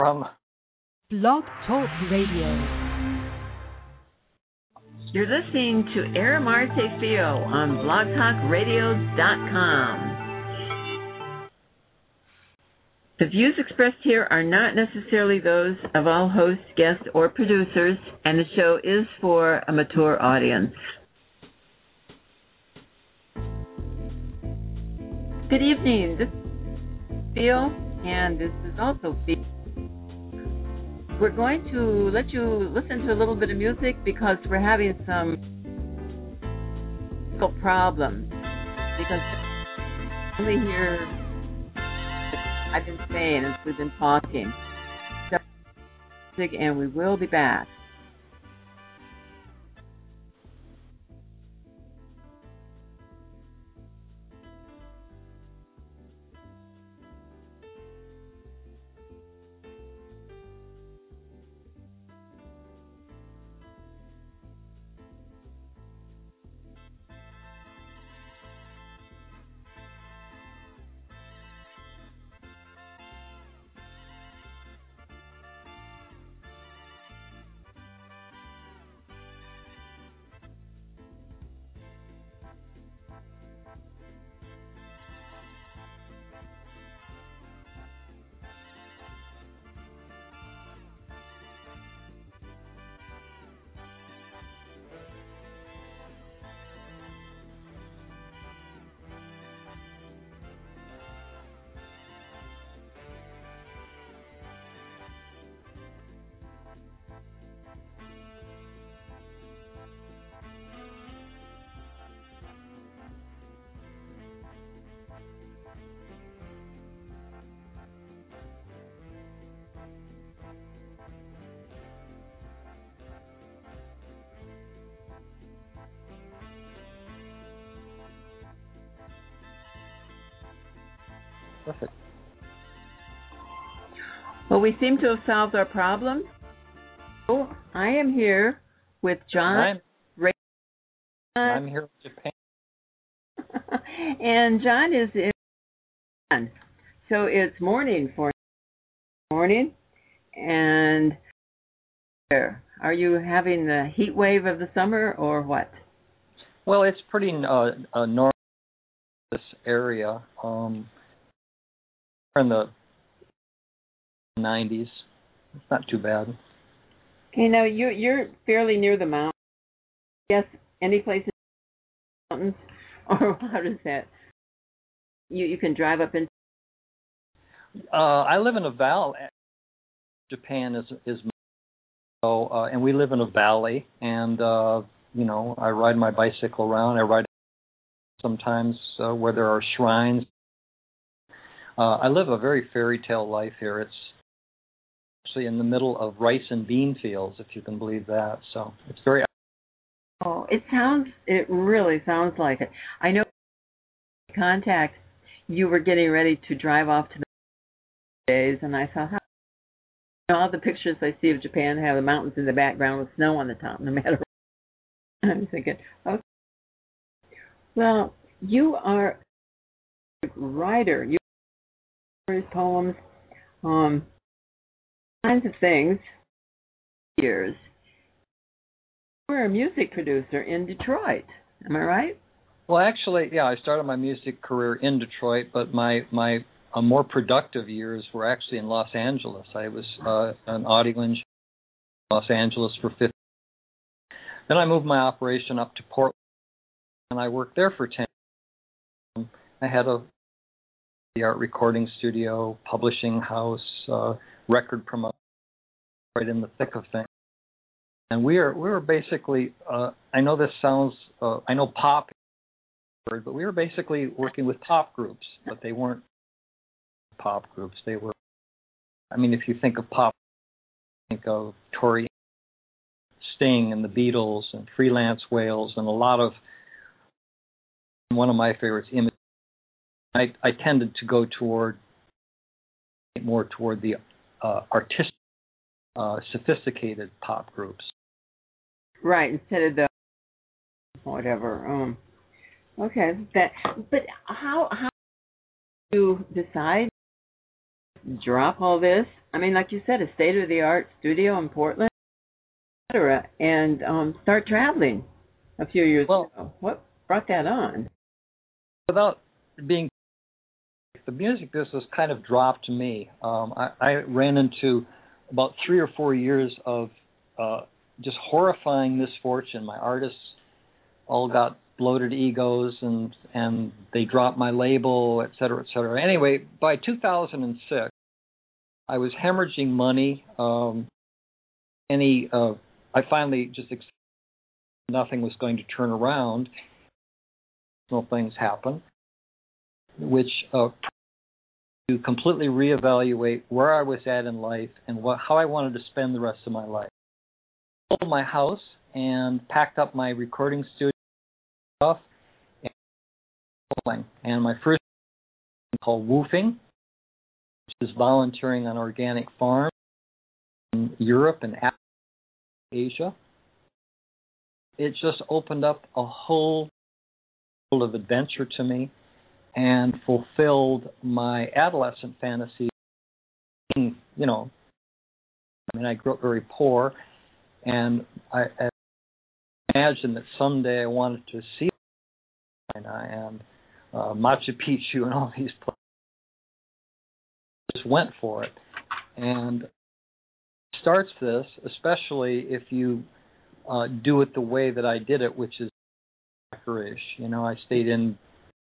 from Blog Talk Radio. You're listening to Aramarte Fio on blogtalkradio.com. The views expressed here are not necessarily those of all hosts, guests, or producers, and the show is for a mature audience. Good evening. This is Fio, and this is also Fio. We're going to let you listen to a little bit of music because we're having some problems. Because only here, I've been saying as we've been talking. And we will be back. Perfect. Well, we seem to have solved our problem. So I am here with John. I'm here in Japan. And John is in Japan. So it's morning for morning. And are you having the heat wave of the summer or what? Well, it's pretty normal this area. In the 90s. It's not too bad. Okay, now you're fairly near the mountains. Yes, any place in the mountains? Or how does that? You can drive up into... I live in a valley. Japan is and we live in a valley, and I ride my bicycle around. I ride sometimes where there are shrines. I live a very fairy tale life here. It's actually in the middle of rice and bean fields, if you can believe that. So it's very... Oh, it really sounds like it. I know contact, you were getting ready to drive off to the days, and I thought, all the pictures I see of Japan have the mountains in the background with snow on the top, no matter what. I'm thinking, okay. Well, you are a writer. You poems, kinds of things. Years. You were a music producer in Detroit. Am I right? Well, actually, yeah, I started my music career in Detroit, but my more productive years were actually in Los Angeles. I was an audio engineer in Los Angeles for 15 years. Then I moved my operation up to Portland, and I worked there for 10 years. I had the art recording studio, publishing house, record promotion, right in the thick of things. And we were basically, I know this sounds, I know pop is a word, but we were basically working with pop groups, but they weren't pop groups. They were, if you think of pop, think of Tori, Sting, and the Beatles, and Freelance Whales, and a lot of, one of my favorites, I tended to go more toward the artistic, sophisticated pop groups. Right, instead of the whatever. Okay, but how do you decide drop all this? I mean, like you said, a state-of-the-art studio in Portland, etc., and start traveling a few years ago. What brought that on? Without being, the music business kind of dropped me. I ran into about 3 or 4 years of just horrifying misfortune. My artists all got bloated egos, and they dropped my label, et cetera, et cetera. Anyway, by 2006, I was hemorrhaging money. I finally just accepted nothing was going to turn around. Things happen, which to completely reevaluate where I was at in life and how I wanted to spend the rest of my life. I sold my house and packed up my recording studio stuff, and my first called Woofing, which is volunteering on organic farms in Europe and Asia. It just opened up a whole world of adventure to me and fulfilled my adolescent fantasy. I grew up very poor, and I imagined that someday I wanted to see China and Machu Picchu and all these places. Just went for it, and starts this, especially if you do it the way that I did it, which is hackerish. I stayed in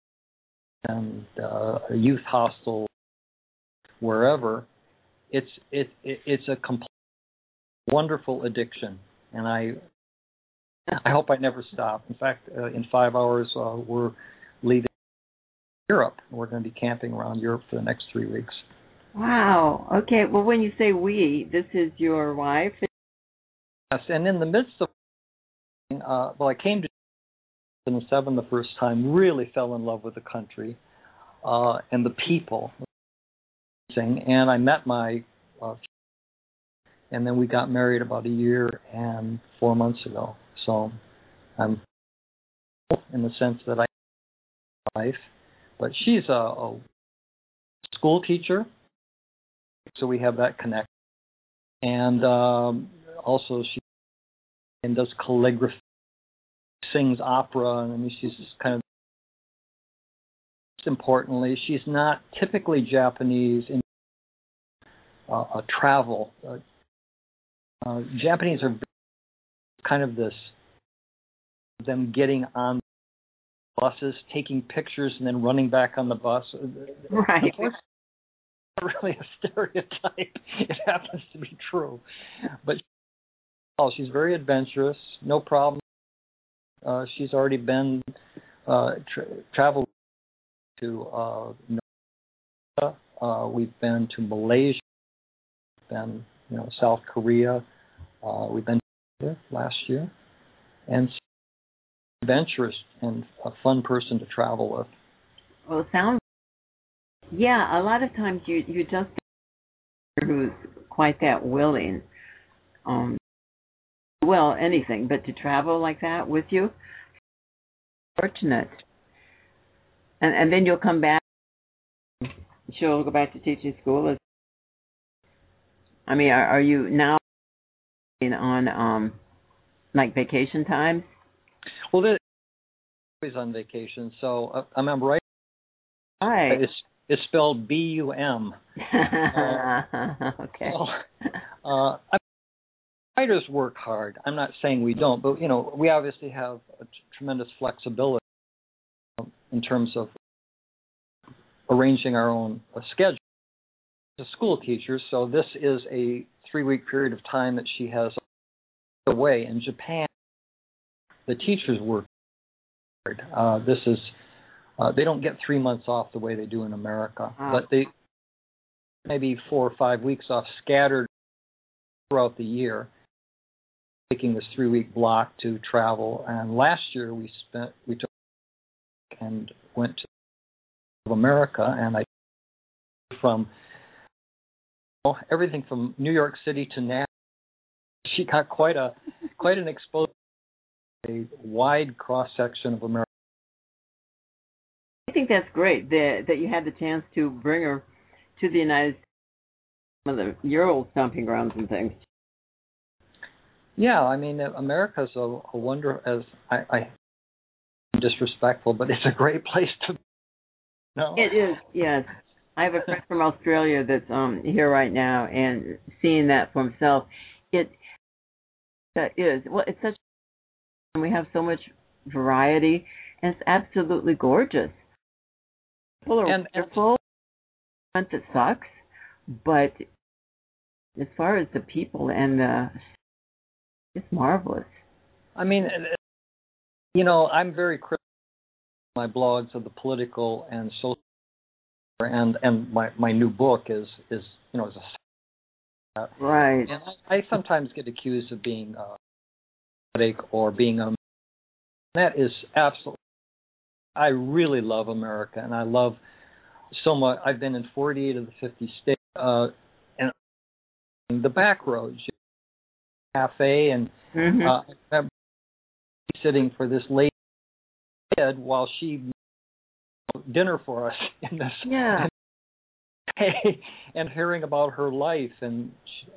a youth hostel, wherever. It's a complete wonderful addiction, and I hope I never stop. In fact, in 5 hours we're leaving Europe. We're going to be camping around Europe for the next 3 weeks. Wow. Okay. Well, when you say we, this is your wife? Yes, and in the midst of I came to 2007 the first time, really fell in love with the country and the people. And I met my and then we got married about 1 year and 4 months ago. So I'm in the sense that I have a wife, but she's a school teacher, so we have that connection. And also she does calligraphy, sings opera, and I mean she's kind of. Importantly, she's not typically Japanese in travel. Japanese are kind of them getting on buses, taking pictures, and then running back on the bus. Right. It's not really a stereotype. It happens to be true. But she's very adventurous, no problem. She's already been traveled to we've been to Malaysia, been South Korea, we've been there last year, and adventurous and a fun person to travel with. Well, it sounds a lot of times you just who's quite that willing, anything, but to travel like that with you, fortunate. And then you'll come back. She'll go back to teaching school. I mean, are you now on like vacation times? Well, they're always on vacation, so I'm right. Right. It's spelled BUM. Okay. So, writers work hard. I'm not saying we don't, but we obviously have a tremendous flexibility in terms of arranging our own schedule. As a school teacher, so this is a 3-week period of time that she has away. In Japan, the teachers work hard. This is they don't get 3 months off the way they do in America, but they maybe 4 or 5 weeks off scattered throughout the year, taking this 3-week block to travel. And last year we took and went to America, and I from everything from New York City to Nashville. She got quite an exposure, a wide cross section of America. I think that's great that you had the chance to bring her to the United States some of your old stomping grounds and things. Yeah, I mean, America's a wonder. As I'm disrespectful, but it's a great place to be. No? It is, yes. I have a friend from Australia that's here right now, and seeing that for himself, that is, well, it's such, and we have so much variety, and it's absolutely gorgeous. People are wonderful. It sucks, but as far as the people and it's marvelous. I mean, you know, I'm very critical of my blogs of the political and social, and my new book is you know, is a right. And I sometimes get accused of being or being a. That is absolutely. I really love America, and I love so much. I've been in 48 of the 50 states, and the back roads, cafe, and I'm sitting for this lady while she made dinner for us in this. Yeah. And hearing about her life, and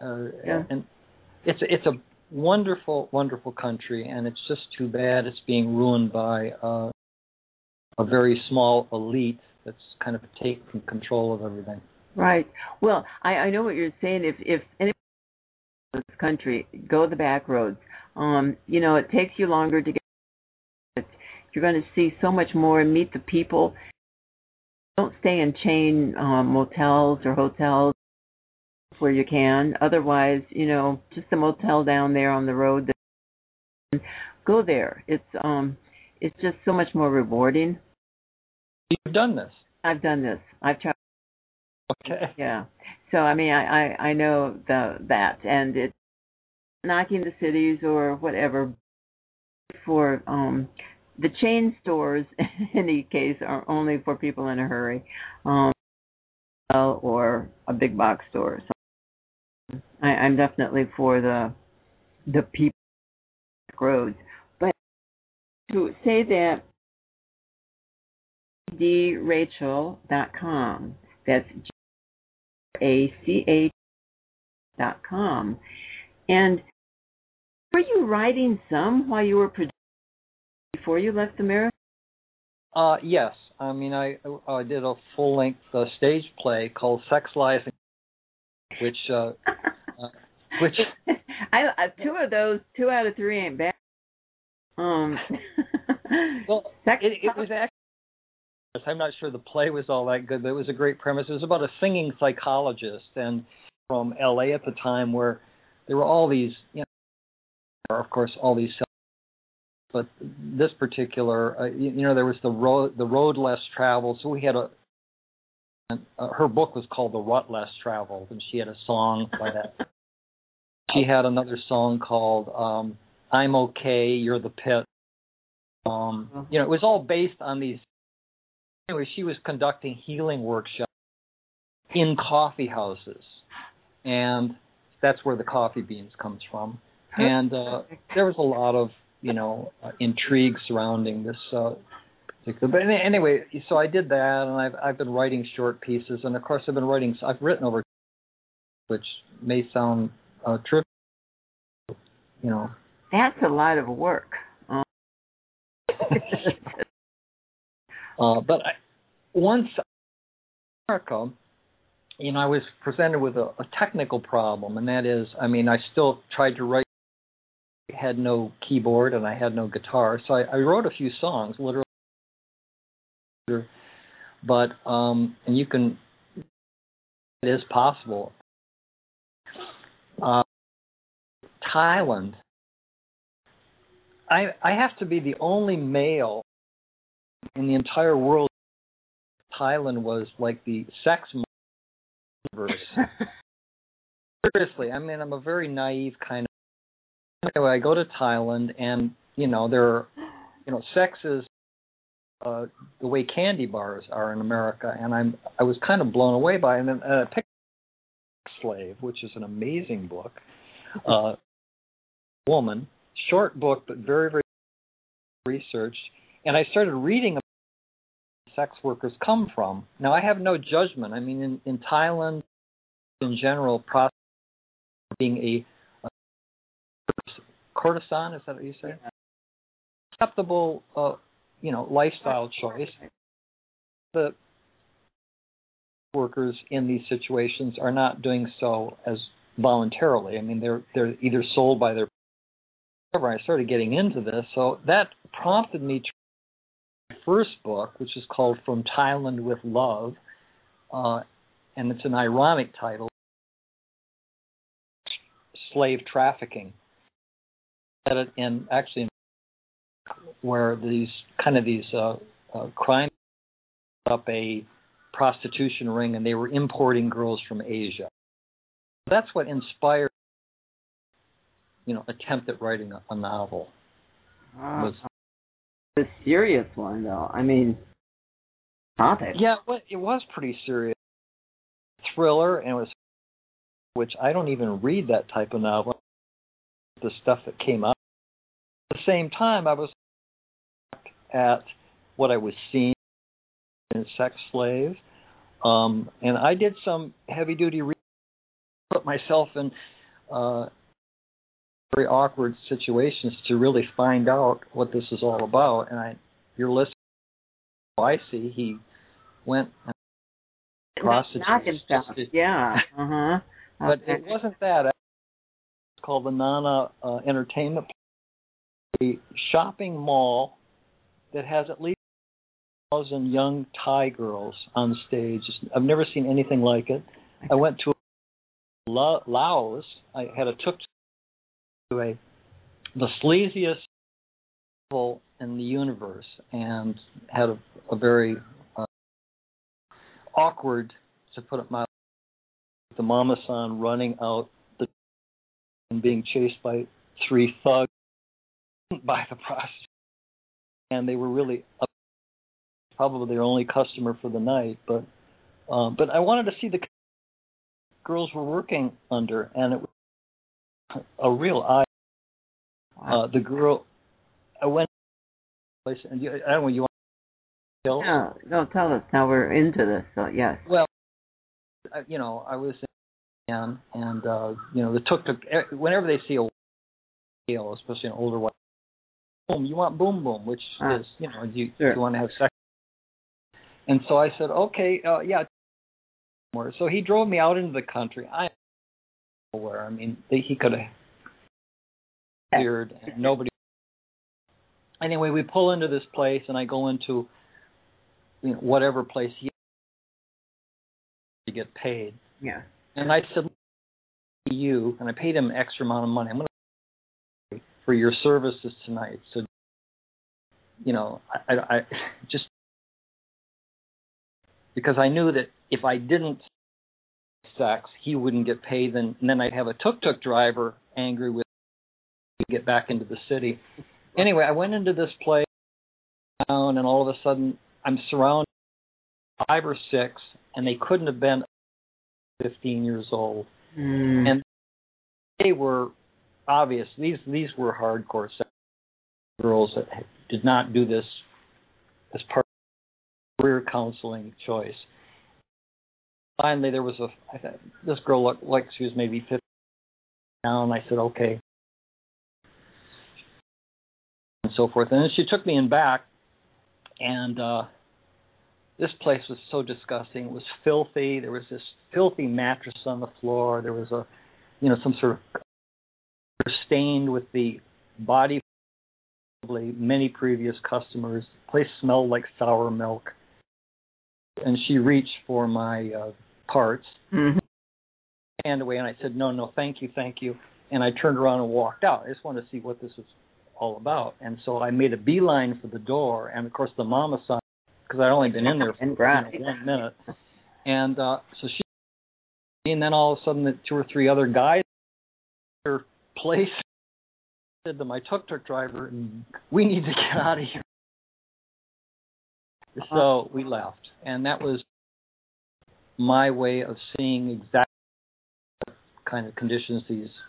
it's a wonderful, wonderful country, and it's just too bad it's being ruined by a very small elite that's kind of taking control of everything. Right. Well, I know what you're saying. If anybody in this country, go the back roads. You know, it takes you longer to get. You're going to see so much more and meet the people. Don't stay in chain motels or hotels where you can. Otherwise, you know, just a motel down there on the road. Go there. It's just so much more rewarding. You've done this. I've done this. I've tried. Okay. Yeah. So I mean, I know that, and it's knocking the cities or whatever. For the chain stores, in any case, are only for people in a hurry, or a big box store. So I'm definitely for the people roads. But to say that, drachel.com. That's GACH.com. And were you writing some while you were producing before you left America? Yes. I mean, I did a full-length stage play called Sex, Lies, and which I two of those, 2 out of 3 ain't bad. Well, it was actually. I'm not sure the play was all that good, but it was a great premise. It was about a singing psychologist, and from L.A. at the time, where there were all these, you know, of course, all these. But this particular, you know, there was the road less traveled. So we had her book was called The Rut Less Traveled, and she had a song by that. She had another song called I'm Okay, You're the Pit. You know, it was all based on these. Anyway, she was conducting healing workshops in coffee houses, and that's where the coffee beans comes from. And there was a lot of, you know, intrigue surrounding this particular. But anyway, so I did that, and I've been writing short pieces, and of course I've written over, which may sound trivial, you know. That's a lot of work. But once America, you know, I was presented with a technical problem, and that is, I mean, I still tried to write. I had no keyboard and I had no guitar, so I wrote a few songs, literally. But and you can, it is possible. Thailand. I have to be the only male in the entire world. Thailand was like the sex universe. Seriously, I mean, I'm a very naive kind of. Anyway, I go to Thailand, and you know, sex is the way candy bars are in America, and I was kind of blown away by it. And then I picked Slave, which is an amazing book. Woman, short book, but very, very researched. And I started reading about where sex workers come from. Now, I have no judgment. I mean, in Thailand, in general, being a courtesan, is that what you say? Yeah. Acceptable, lifestyle choice. The workers in these situations are not doing so as voluntarily. I mean, they're either sold by their. I started getting into this, so that prompted me to write my first book, which is called From Thailand with Love, and it's an ironic title, Slave Trafficking. And actually, where these crimes up a prostitution ring, and they were importing girls from Asia. That's what inspired, attempt at writing a novel. Was a serious one, though. I mean, topic. Yeah, well, it was pretty serious. Thriller, and it was, which I don't even read that type of novel. The stuff that came out. At the same time, I was at what I was seeing in sex slaves, and I did some heavy-duty research, put myself in very awkward situations to really find out what this is all about. And you're listening. I see he went and prostitutes. Yeah. But it wasn't that. It's called the Nana Entertainment, a shopping mall that has at least 1,000 young Thai girls on stage. I've never seen anything like it. I went to Laos. I had a tuk-tuk to the sleaziest level in the universe, and had a very awkward, to put it mildly, the mama-san running out and being chased by 3 thugs by the prostitute, and they were really probably their only customer for the night. But I wanted to see the girls were working under, and it was a real eye. The girl, I went to a place, and I don't know, you want to tell? No, tell us. Now we're into this, so yes. Well, I was in, and the tuk-tuk, whenever they see a male, especially an older white, boom, you want boom boom, which is, you want to have sex. And so I said, okay, yeah. So he drove me out into the country. I don't know where. I mean, he could have appeared, and nobody. Anyway, we pull into this place, and I go into, whatever place to get paid. Yeah. And I said, you, and I paid him an extra amount of money. I'm going to pay for your services tonight. So, I just, because I knew that if I didn't sex, he wouldn't get paid, and then I'd have a tuk-tuk driver angry with me to get back into the city. Anyway, I went into this place, and all of a sudden, I'm surrounded by 5 or 6, and they couldn't have been 15 years old. And they were obvious. These were hardcore sex girls that did not do this as part of career counseling choice. Finally, there was this girl looked like she was maybe 15 now, and I said, okay, and so forth. And then she took me in back, and this place was so disgusting. It was filthy. There was this filthy mattress on the floor. There was some sort of stained with the body of many previous customers. The place smelled like sour milk. And she reached for my parts, hand away, and I said, no, thank you. And I turned around and walked out. I just wanted to see what this was all about. And so I made a beeline for the door, and of course the mama saw, because I'd only been in there for 1 minute. And so she, and then all of a sudden the 2 or 3 other guys in her place said to my tuk-tuk driver, we need to get out of here. So we left. And that was my way of seeing exactly what kind of conditions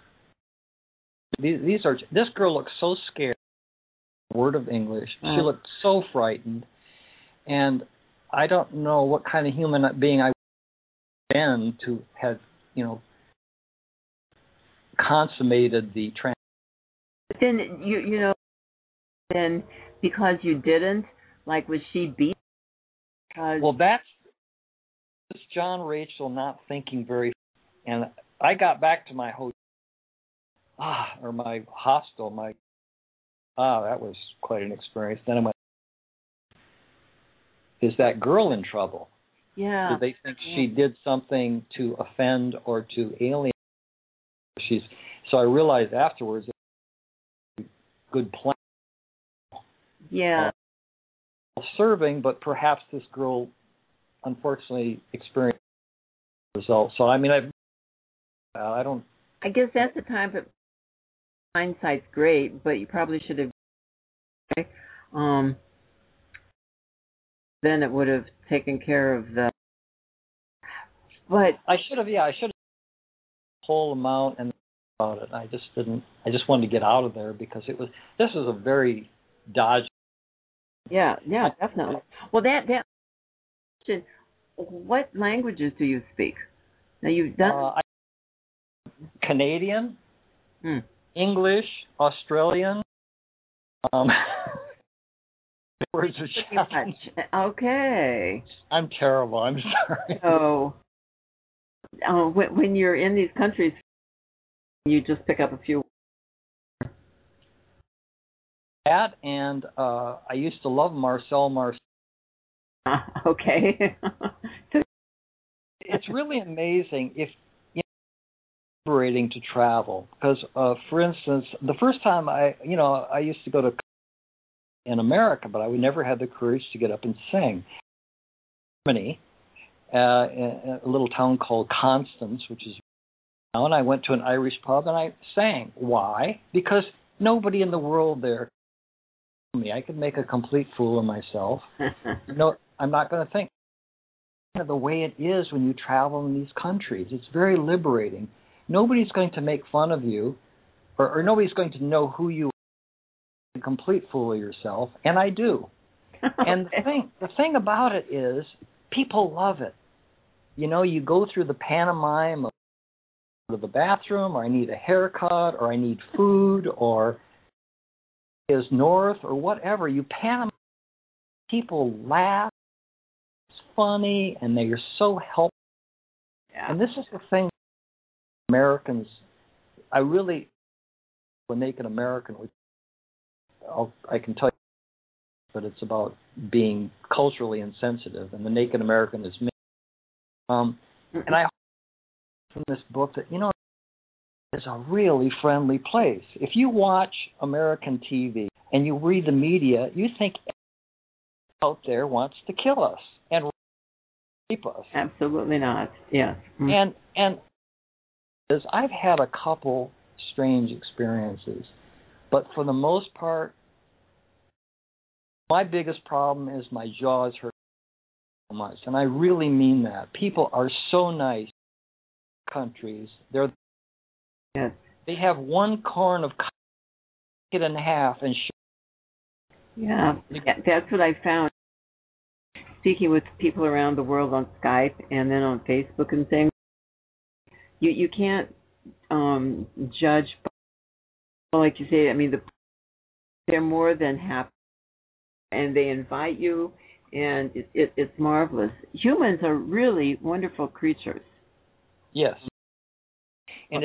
these are. This girl looked so scared, word of English. She looked so frightened. And I don't know what kind of human being I would have been to have consummated the trans. But then then because you didn't, like, was she beat? Well, that's John Rachel not thinking very, and I got back to my hotel, or my hostel, that was quite an experience. Then I went, is that girl in trouble? Yeah. Do they think she did something to offend or to alienate? So I realized afterwards it was a good plan. Yeah. Serving, but perhaps this girl unfortunately experienced results. So I mean, I don't. I guess that's the time, but hindsight's great, but you probably should have. Then it would have taken care of the. But I should have. Yeah, I should have the whole amount and about it. I just didn't. I just wanted to get out of there because this was a very dodgy. Yeah, definitely. Well, that question. What languages do you speak? Now you've done Canadian, English, Australian. Words of challenge. Okay. I'm terrible. I'm sorry. So, when you're in these countries, you just pick up a few. That and I used to love Marcel Marceau. Okay. It's really amazing if liberating to travel because, for instance, the first time I used to go to in America, but I would never have the courage to get up and sing. Germany, in a little town called Constance, which is now, and I went to an Irish pub and I sang. Why? Because nobody in the world there told me I could make a complete fool of myself. No, I'm not going to think. The way it is when you travel in these countries, it's very liberating. Nobody's going to make fun of you, or nobody's going to know who you are. A complete fool of yourself, and I do. And the thing about it is, people love it. You go through the pantomime of go to the bathroom, or I need a haircut, or I need food, or is north, or whatever. You pantomime. People laugh. It's funny, and they are so helpful. Yeah. And this is the thing. Americans, when make an American, I can tell you, but it's about being culturally insensitive, and the naked American is me. And I hope from this book that it's a really friendly place. If you watch American TV and you read the media, you think out there wants to kill us and rape us. Absolutely not. Yes. And I've had a couple strange experiences, but for the most part, my biggest problem is my jaws hurt so much, and I really mean that. People are so nice. Countries, yes. They have one corn of cut it in half and. Yeah, that's what I found. Speaking with people around the world on Skype and then on Facebook and things, you can't judge. Like you say, I mean, they're more than happy, and they invite you, and it's marvelous. Humans are really wonderful creatures. Yes, and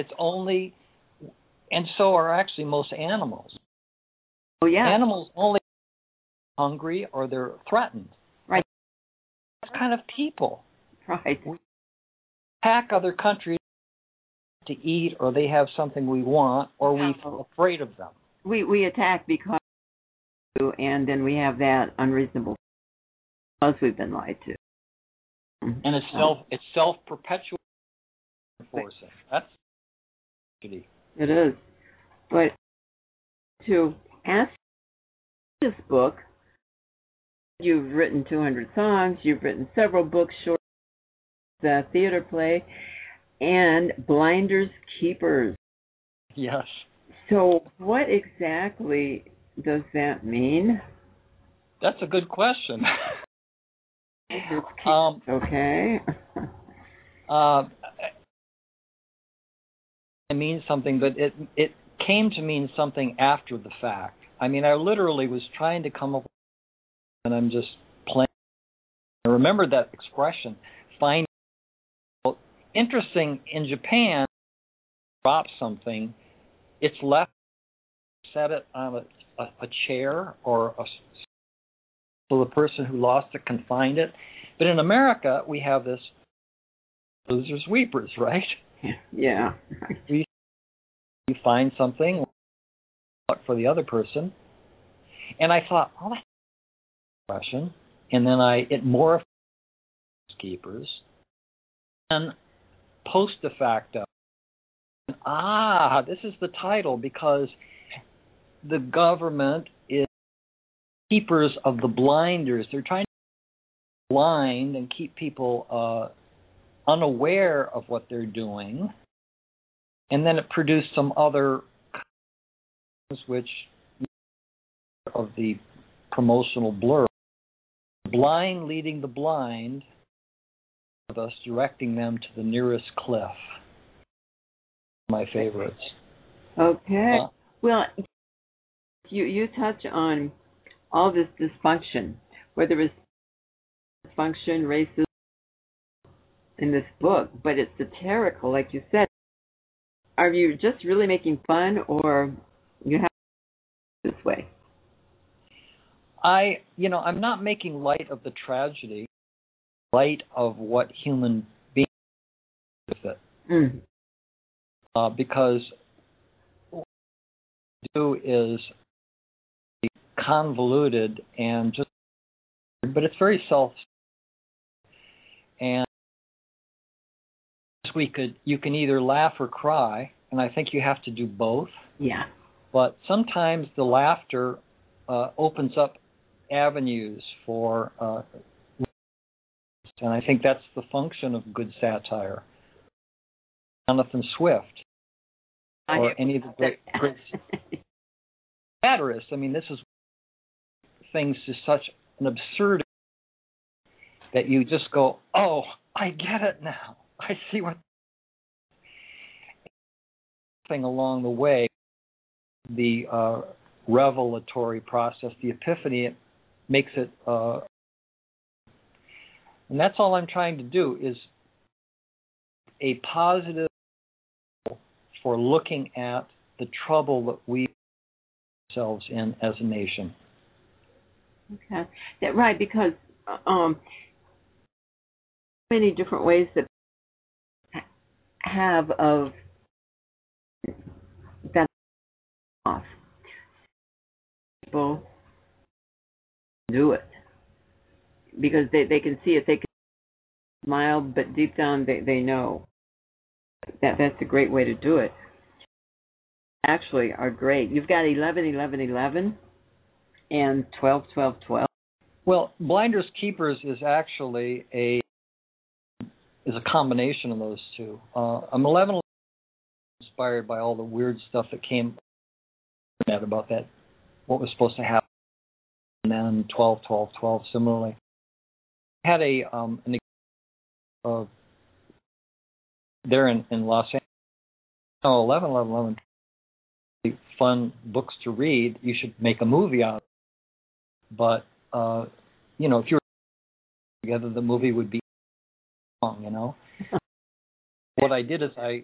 so are actually most animals. Oh yeah, animals only hungry or they're threatened. Right. That's kind of people. Right. We attack other countries to eat, or they have something we want, or we feel afraid of them. We attack because, and then we have that unreasonable because we've been lied to. And it's self-perpetuating, reinforcing. That's shitty. It is. But to ask this book, you've written 200 songs, you've written several books, short, the theater play, and Blinders Keepers. Yes. So what exactly does that mean? That's a good question. Okay. it means something, but it came to mean something after the fact. I mean, I literally was trying to come up with, and I'm just playing. I remember that expression, find. Interesting, in Japan, drop something, it's left, set it on a chair or so the person who lost it can find it. But in America, we have this losers weepers, right? Yeah. You find something for the other person, and I thought, oh, that's a question, and then it morphed keepers, and post facto, this is the title because the government is keepers of the blinders. They're trying to be blind and keep people unaware of what they're doing. And then it produced some other which of the promotional blur. Blind leading the blind, of us directing them to the nearest cliff. My favorites. Okay. Well, you touch on all this dysfunction, whether it's dysfunction, racism in this book, but it's satirical, like you said. Are you just really making fun, or you have this way? I'm not making light of the tragedy, light of what human beings do with it. Because what we do is convoluted and just, but it's very and you can either laugh or cry, and I think you have to do both. Yeah. But sometimes the laughter opens up avenues for, and I think that's the function of good satire. Jonathan Swift, or any of the great satirists. I mean, this is things to such an absurdity that you just go, oh, I get it now. I see what. Thing along the way, the revelatory process, the epiphany, it makes it, and that's all I'm trying to do is a positive for looking at the trouble that we ourselves in as a nation. Okay, right, because many different ways that have of that off. People do it because they can see it. They can smile, but deep down they know that that's a great way to do it. Actually, are great. You've got 11, 11, 11, and 12, 12, 12. Well, Blinders Keepers is actually a combination of those two. I'm 11 inspired by all the weird stuff that came about that, what was supposed to happen, and then 12, 12, 12 similarly. I had an of there in Los Angeles. 11, 11, 11. Fun books to read. You should make a movie out of it. But if you were together, the movie would be long. What I did is I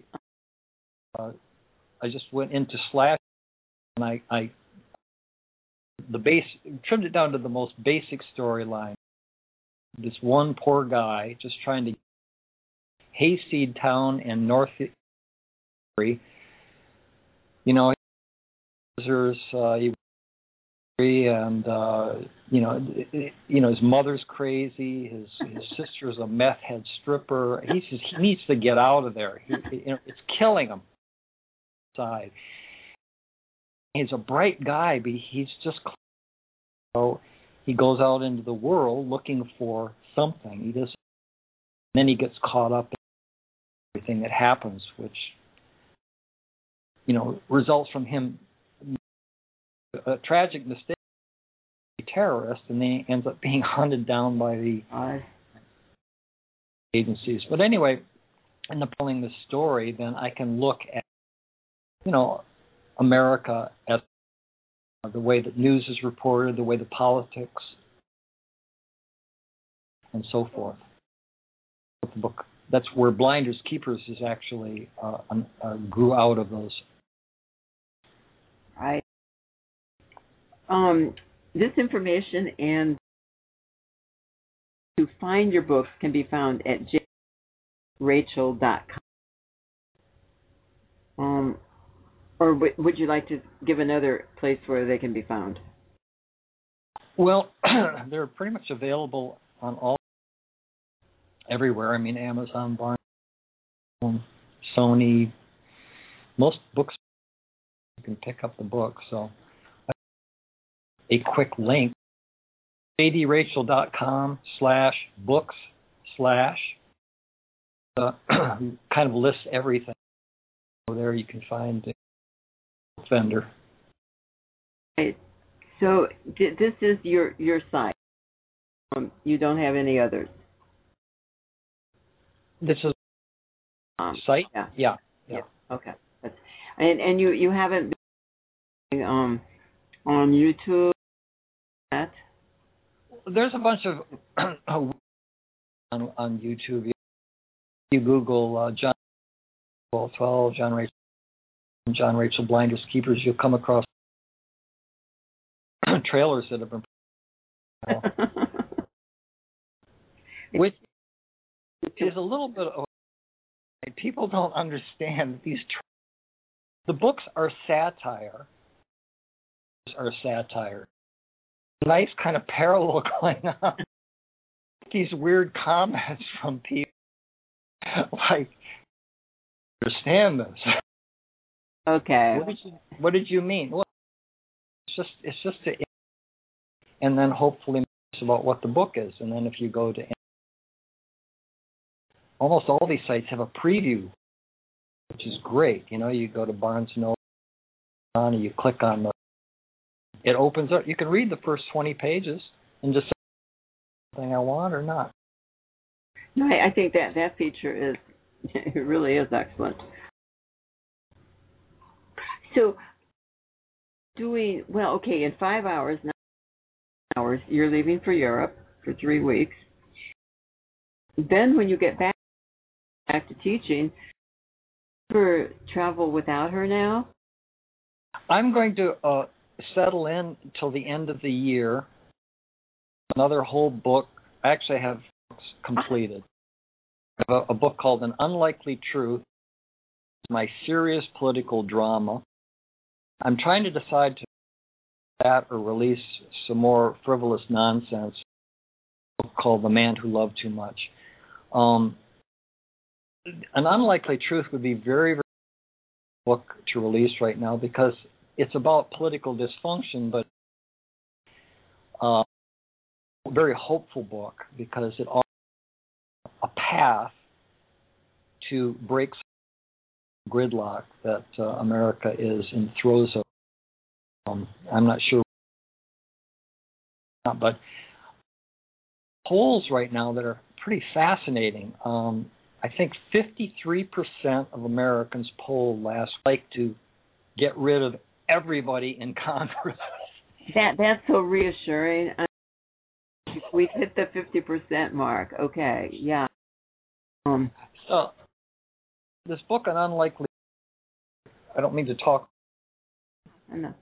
just went into Slash, and I trimmed it down to the most basic storyline. This one poor guy just trying to hayseed town in North Erie. He and his mother's crazy. His sister's a meth head stripper. He needs to get out of there. It's killing him inside. He's a bright guy, but he's just so he goes out into the world looking for something. He doesn't. Then he gets caught up in everything that happens, which results from him a tragic mistake, a terrorist, and then he ends up being hunted down by the agencies. But anyway, in telling the story, then I can look at America as the way that news is reported, the way the politics, and so forth. The book, that's where Blinders Keepers is actually grew out of those. Right. This information and to find your books can be found at jrachel.com. Or would you like to give another place where they can be found? Well, they're pretty much available on everywhere. I mean, Amazon, Barnes, Sony, most books you can pick up the book. So a quick link, jdrachel.com/books/ kind of lists everything. So there you can find a vendor. Right. So this is your site. You don't have any others. This is site. Yeah. Okay. And you haven't been on YouTube yet? There's a bunch of on YouTube. You Google John 12, John Rachel Blinders Keepers, you'll come across trailers that have been which is a little bit of people don't understand these the books are satire. Nice kind of parallel going on. These weird comments from people like, understand this. Okay. What did you mean? Well, it's just and then hopefully about what the book is, and then if you go to almost all these sites have a preview, which is great. You go to Barnes & Noble, and you click on it opens up. You can read the first 20 pages and just say something I want or not. No, I think that feature is it really is excellent. So, in 5 hours, 9 hours, you're leaving for Europe for 3 weeks. Then when you get back to teaching, you travel without her now? I'm going to settle in until the end of the year. Another whole book. I actually have books completed. I have a book called An Unlikely Truth. It's my serious political drama. I'm trying to decide to that or release some more frivolous nonsense, a book called The Man Who Loved Too Much. An Unlikely Truth would be very, very book to release right now because it's about political dysfunction, but a very hopeful book because it offers a path to break gridlock that America is in throes of. I'm not sure, but polls right now that are pretty fascinating. I think 53% of Americans polled last like to get rid of everybody in Congress. That's so reassuring. We've hit the 50% mark. Okay, yeah. So this book, An Unlikely, I don't mean to talk. I know.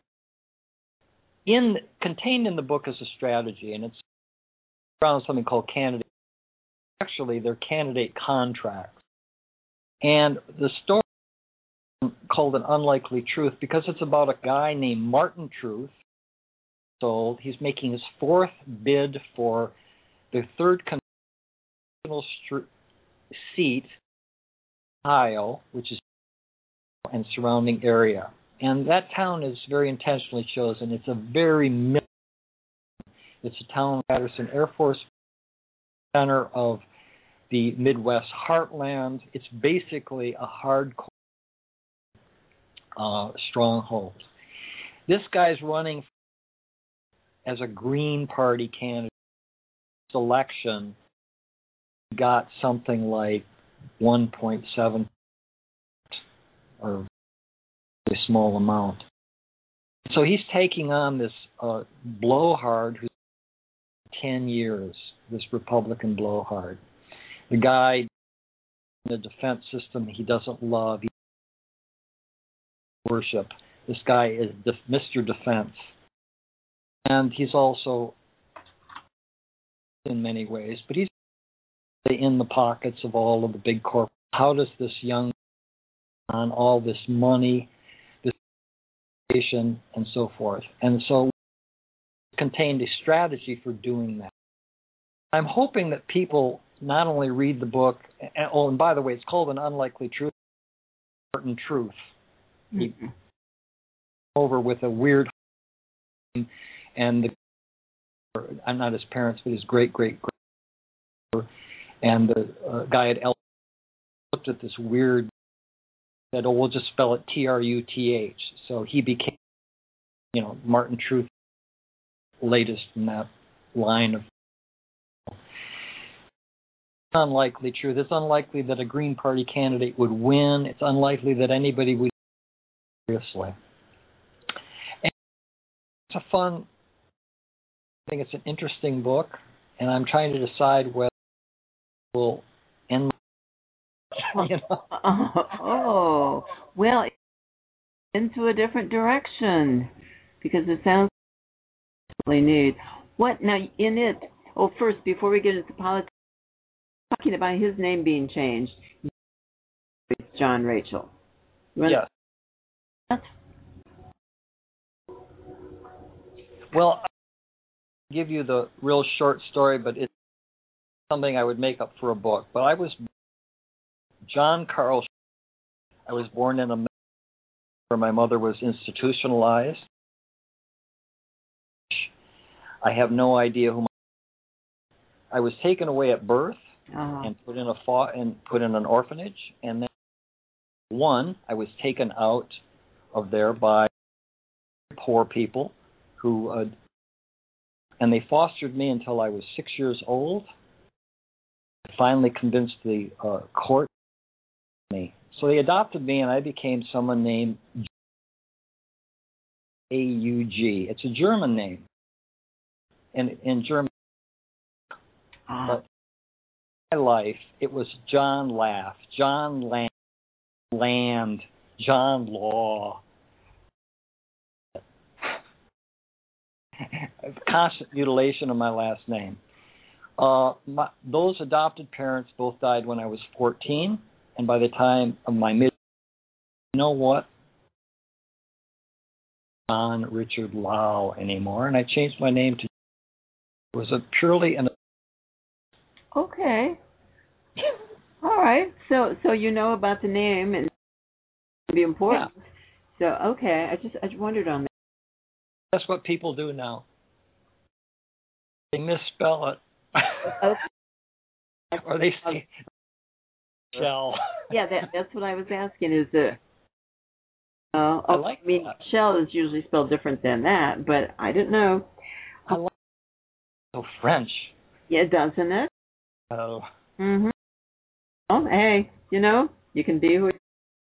Contained in the book is a strategy, and it's around something called candidate. Actually, they're candidate contracts. And the story is called An Unlikely Truth because it's about a guy named Martin Truth. So he's making his fourth bid for the third congressional seat, Ohio, which is and surrounding area. And that town is very intentionally chosen. It's a very it's a town, Patterson Air Force Center of the Midwest heartland. It's basically a hardcore stronghold. This guy's running as a Green Party candidate. Election got something like 1.7 or a small amount. So he's taking on this blowhard who's 10 years, this Republican blowhard. The guy in the defense system he doesn't love, he worship. This guy is Mr. Defense. And he's also, in many ways, but he's in the pockets of all of the big corporations. How does this young man, all this money, this education, and so forth? And so it contained a strategy for doing that. I'm hoping that people not only read the book, and by the way, it's called An Unlikely Truth, Certain Truth. Mm-hmm. Over with a weird, and I'm not his parents, but his great-great, and the guy at L looked at this weird, said, "Oh, we'll just spell it Truth." So he became, Martin Truth, latest in that line of unlikely truth. It's unlikely that a Green Party candidate would win. It's unlikely that anybody would seriously. And it's I think it's an interesting book, and I'm trying to decide whether it will end. Oh, well, into a different direction, because it sounds really neat. What now in it? Oh, first, before we get into politics, talking about his name being changed, it's John Rachel. Yes. Well, I'll give you the real short story, but it's something I would make up for a book. But I was John Carl. I was born in a where my mother was institutionalized. I have no idea who I was taken away at birth and put in an orphanage, and then I was taken out of there by poor people who and they fostered me until I was 6 years old. I finally convinced the court me. So they adopted me, and I became someone named A-U-G. It's a German name. And in German, but in my life, it was John Laugh, John Land, John Law. Constant mutilation of my last name. Those adopted parents both died when I was 14, and by the time of my you know what? John Richard Lau anymore, and I changed my name to. It was purely an. Okay. All right. So you know about the name and it'd be important. Yeah. So okay, I wondered on that. That's what people do now. They misspell it. Okay. Or they say Shell. Yeah, that's what I was asking. Is it? I like that. Shell is usually spelled different than that, but I didn't know. I like so French. Yeah, doesn't it? Oh. Mhm. Oh, hey, you can be who.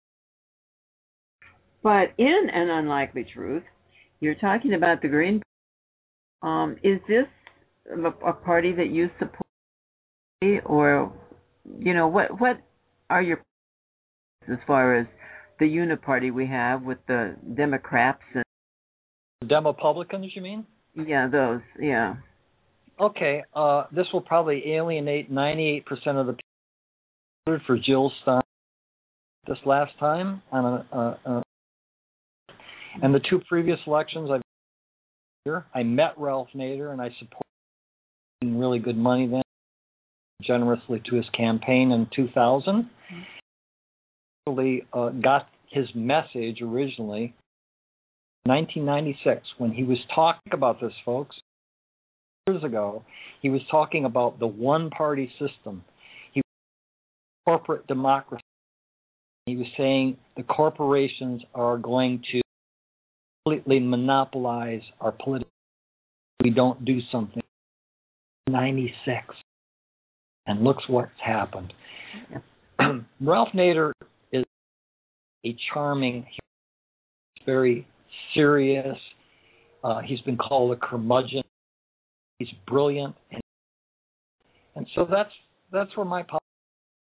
But in An Unlikely Truth, you're talking about the Green. Is this a party that you support, or what are your as far as the uniparty we have with the Democrats and Demopublicans, you mean? Yeah, those. Yeah. Okay. This will probably alienate 98% of the people for Jill Stein this last time, and the two previous elections I met Ralph Nader, and I supported him really good money then, generously to his campaign in 2000. Actually got his message originally in 1996 when he was talking about this, folks. Years ago, he was talking about the one-party system. He was corporate democracy. He was saying the corporations are going to completely monopolize our political. We don't do something. 96, and looks what's happened. Ralph Nader is a charming. very serious. He's been called a curmudgeon. He's brilliant, and so that's where my politics,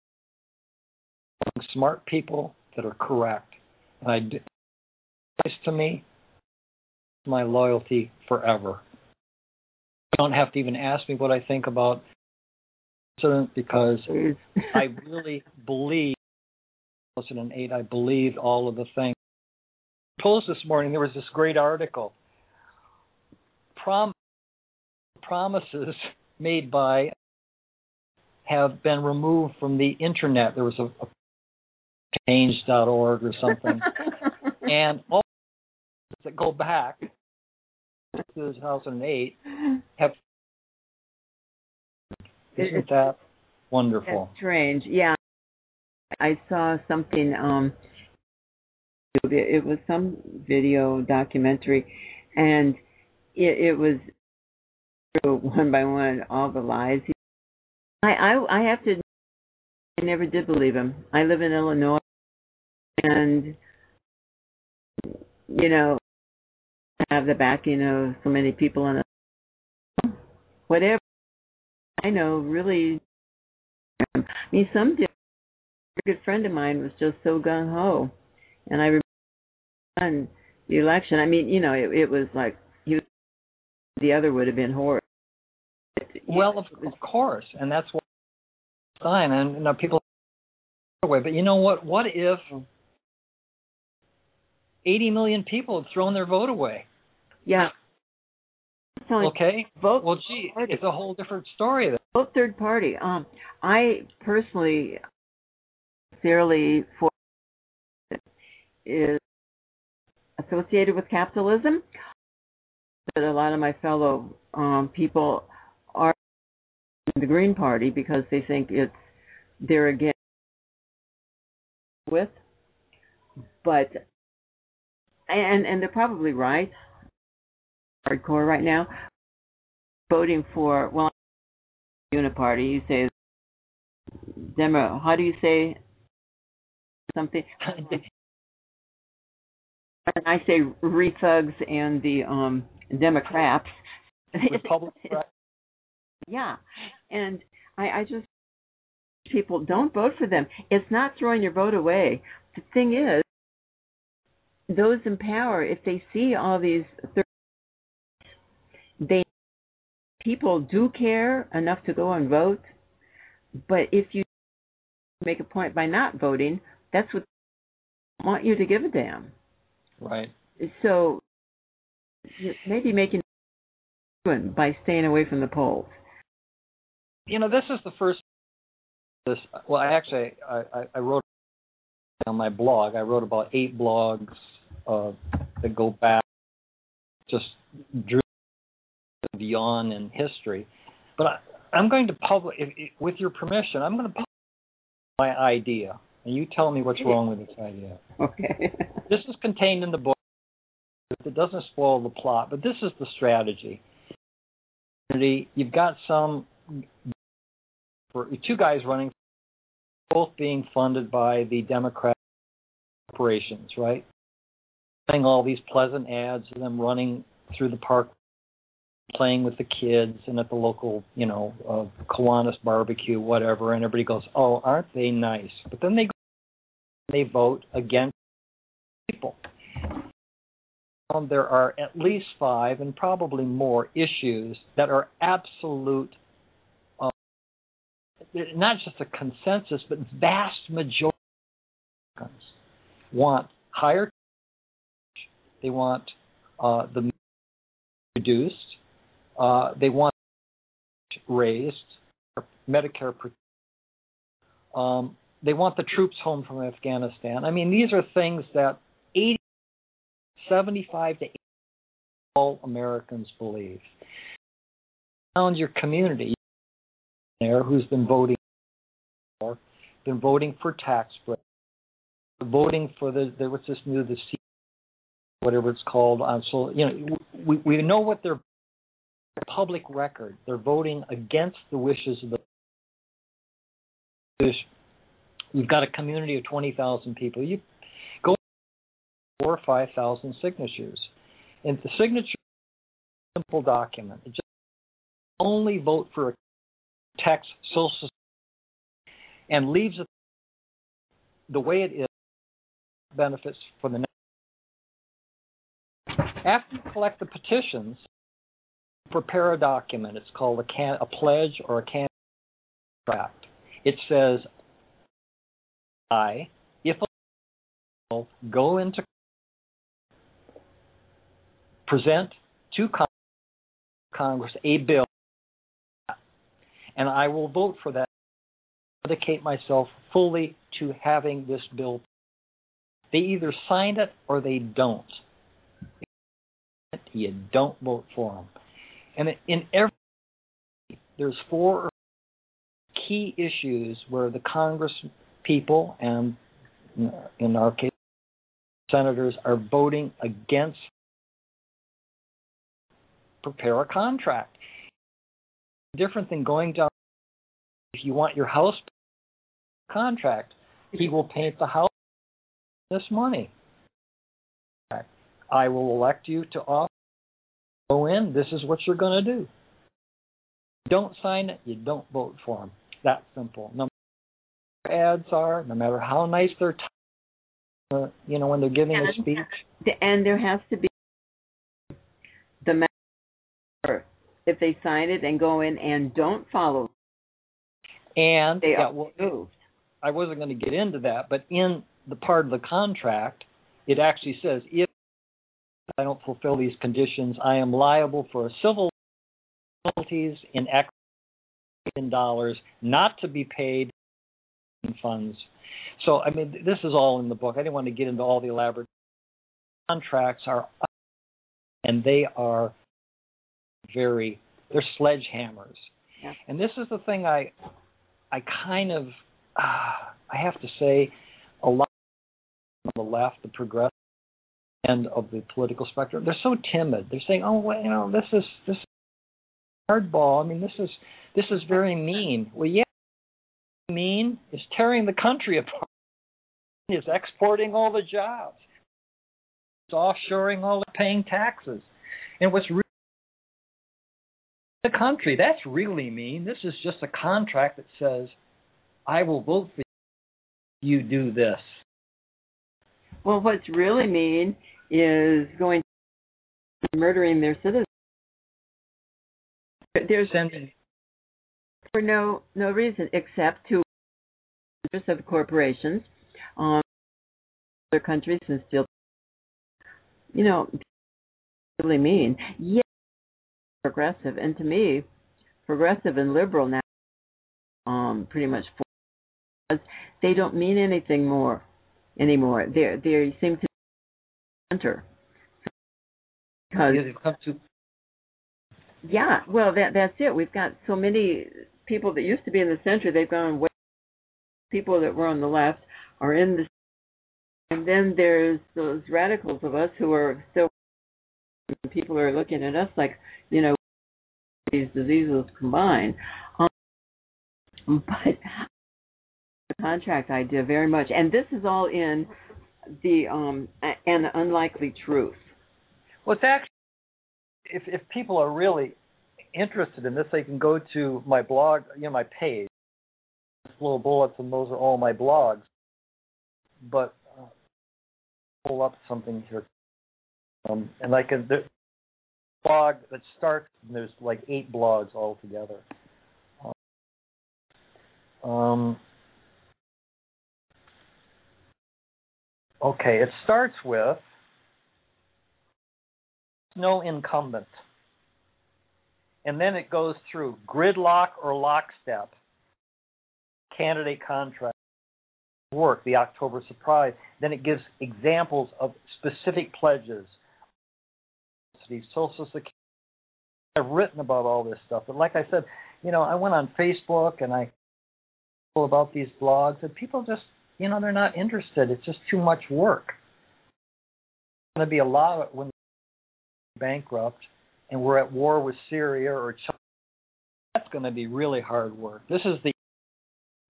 smart people that are correct. And to me, my loyalty forever. You don't have to even ask me what I think about the president, because I really believe. In 2008, I believed all of the things. Post this morning, there was this great article. Promises made by have been removed from the internet. There was a change.org or something, and all that go back to 2008 have. Isn't that wonderful? That's strange. Yeah, I saw something. It was some video documentary, and it was one by one all the lies. I have to admit, I never did believe him. I live in Illinois, and I have the backing of so many people in it. Whatever I know, really. I mean, some did. A good friend of mine was just so gung ho, and I remember the election. I mean, it was like the other would have been horrible. Well, of course, and that's what sign. And people away. But you know what? What if 80 million people have thrown their vote away? Yeah. Okay. Vote. Well, gee, it's a whole different story. Vote third party. I personally, sincerely, for is associated with capitalism, but a lot of my fellow people are in the Green Party because they think they're against with, but and they're probably right. Hardcore right now, voting for Uniparty. You say demo. How do you say something? I say rethugs and the Democrats. Republicans. Yeah, and I just people don't vote for them. It's not throwing your vote away. The thing is, those in power, if they see all these, people do care enough to go and vote. But if you make a point by not voting, that's what they want you to give a damn. Right. So maybe making by staying away from the polls. This is the first. Well, I wrote on my blog. I wrote about 8 blogs that go back, just drew beyond in history. But I'm going to publish, with your permission, I'm going to publish my idea, and you tell me what's wrong with this idea. Okay. This is contained in the book. It doesn't spoil the plot, but this is the strategy. You've got two guys running, both being funded by the Democratic corporations, right? Playing all these pleasant ads of them running through the park, playing with the kids and at the local, Kiwanis barbecue, whatever, and everybody goes, oh, aren't they nice? But then they vote against people. There are at least 5 and probably more issues that are absolute, not just a consensus, but vast majority want higher. They want the reduced. They want raised, Medicare. They want the troops home from Afghanistan. I mean, these are things that 75 to 80% all Americans believe. Found your community there who's been voting for tax breaks, voting for what's this new, the C, whatever it's called. So we know what their public record. They're voting against the wishes of the. You've got a community of 20,000 people. You go 4,000 or 5,000 signatures. And the signature is a simple document. It just only vote for a tax Social Security and leaves it the way it is, benefits for the next. After you collect the petitions, prepare a document. It's called a pledge or a contract. It says, I, if go into present to Congress a bill, and I will vote for that, dedicate myself fully to having this bill. They either sign it or they don't. You don't vote for them. And in every, there's 4 key issues where the Congress people and, in our case, senators are voting against. Prepare a contract. Different than going down. If you want your house contract, he will paint the house this money. I will elect you to office. Go in. This is what you're going to do. Don't sign it. You don't vote for them. That simple. No matter what ads are, no matter how nice they're, when they're giving a speech. And there has to be the matter. If they sign it and go in and don't follow, and they are moved. I wasn't going to get into that, but in the part of the contract, it actually says, if I don't fulfill these conditions, I am liable for civil penalties in dollars not to be paid in funds. So, I mean, this is all in the book. I didn't want to get into all the elaborate contracts and they are they're sledgehammers. Yeah. And this is the thing I kind of, I have to say, a lot on the left, the progressive end of the political spectrum, they're so timid. They're saying, "Oh, well, this is hardball. I mean, this is very mean." Well, yeah, mean is tearing the country apart. Is exporting all the jobs. It's offshoring all the paying taxes. And what's really the country, that's really mean. This is just a contract that says, I will vote for you. You do this. Well, what's really mean is going to murdering their citizens. There's for no reason except to interest of corporations, other countries, and still, really mean. Yes, progressive, and to me, progressive and liberal now, pretty much, they don't mean anything more anymore. They seem to center. Because yeah, well, that's it. We've got so many people that used to be in the center. They've gone away. People that were on the left are in the, and then there's those radicals of us who are still. People are looking at us like, these diseases combined. But the contract idea very much, and this is all in the An Unlikely Truth. Well, it's actually, if people are really interested in this, they can go to my blog, my page. Little bullets, and those are all my blogs. But pull up something here, and I can. The blog that starts. There's like 8 blogs altogether. Okay, it starts with no incumbent, and then it goes through gridlock or lockstep, candidate contract, work, the October surprise. Then it gives examples of specific pledges. Social Security. I've written about all this stuff, but like I said, I went on Facebook and I about these blogs, and people just, they're not interested. It's just too much work. It's going to be a lot when we're bankrupt and we're at war with Syria or China. That's going to be really hard work. This is the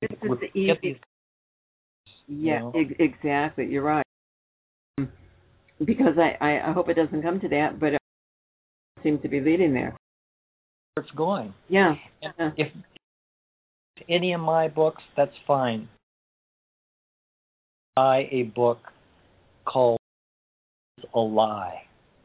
easy. Yeah, exactly. You're right. because I hope it doesn't come to that, but it seems to be leading there. It's going. Yeah. And if any of my books, that's fine. Buy a book called A Lie.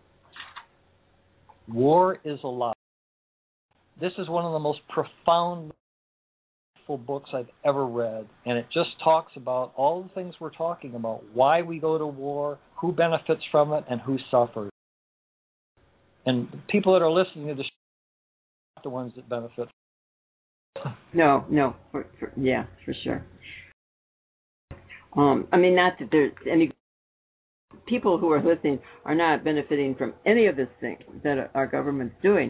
War is a Lie. This is one of the most profound books I've ever read, and it just talks about all the things we're talking about, why we go to war, who benefits from it, and who suffers. And people that are listening to the show are not the ones that benefit. No, for sure. I mean, not that there's any people who are listening are not benefiting from any of this thing that our government's doing.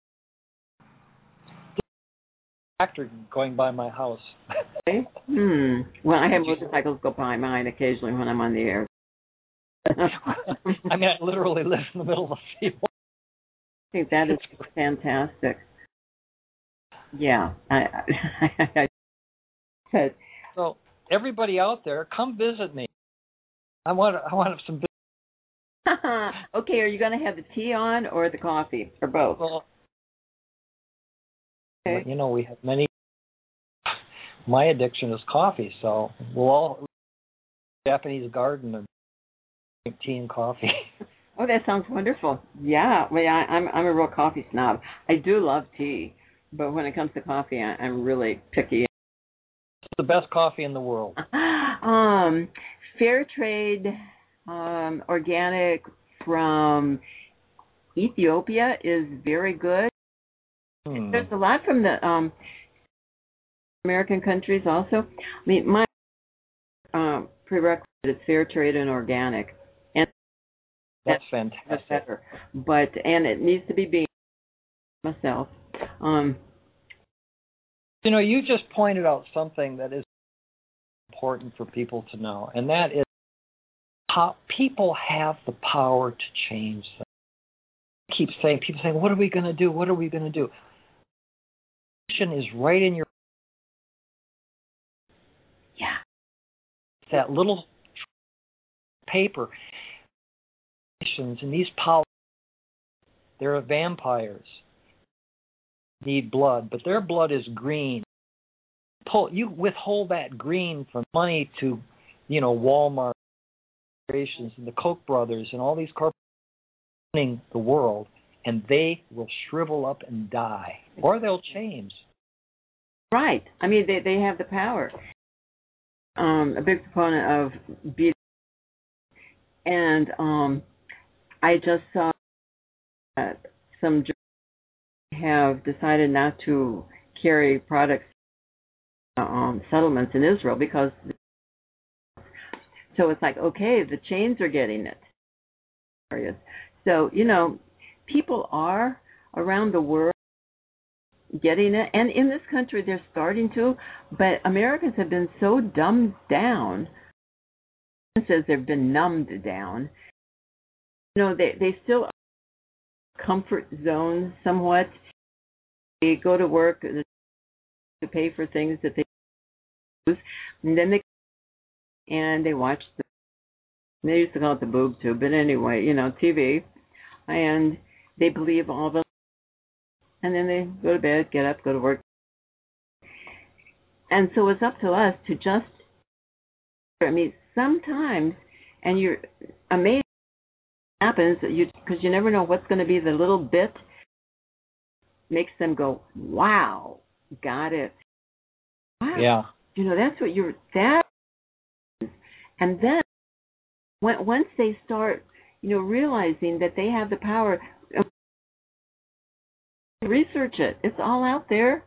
Tractor going by my house. Okay. Well, I have motorcycles go by mine occasionally when I'm on the air. I mean, I literally live in the middle of the field. I think that is fantastic. Yeah. I said. So everybody out there, come visit me. I want some. Okay, are you going to have the tea on or the coffee or both? Well, okay. You know, we have many. My addiction is coffee, so we'll all Japanese garden and drink tea and coffee. Oh, that sounds wonderful. Yeah, well, I'm a real coffee snob. I do love tea, but when it comes to coffee, I'm really picky. It's the best coffee in the world. Fair trade, organic from Ethiopia is very good. There's a lot from the American countries also. I mean, my prerequisite is fair trade and organic, and that's fantastic. That's better. But it needs to be bean myself. You know, you just pointed out something that is important for people to know, and that is how people have the power to change things. People saying, what are we going to do? What are we going to do? The solution is right in your. Yeah. That little paper. And these powers, they're vampires. Need blood, but their blood is green. You withhold that green from money to, Walmart, and the Koch brothers, and all these corporations running the world, and they will shrivel up and die, or they'll change. Right. I mean, they have the power. A big proponent of beat, and I just saw that some have decided not to carry products settlements in Israel because so it's like, okay, the chains are getting it. So, people are around the world getting it, and in this country they're starting to, but Americans have been so dumbed down. It says they've been numbed down. They still are comfort zones somewhat. They go to work to pay for things that they use, and then they watch they used to call it the boob tube, but anyway, TV, and they believe all the, and then they go to bed, get up, go to work, and so it's up to us to just, sometimes, and you're amazed what happens, because you never know what's going to be the little bit makes them go, wow, got it. Wow. Yeah. That's what that is. And then once they start, realizing that they have the power, research it. It's all out there.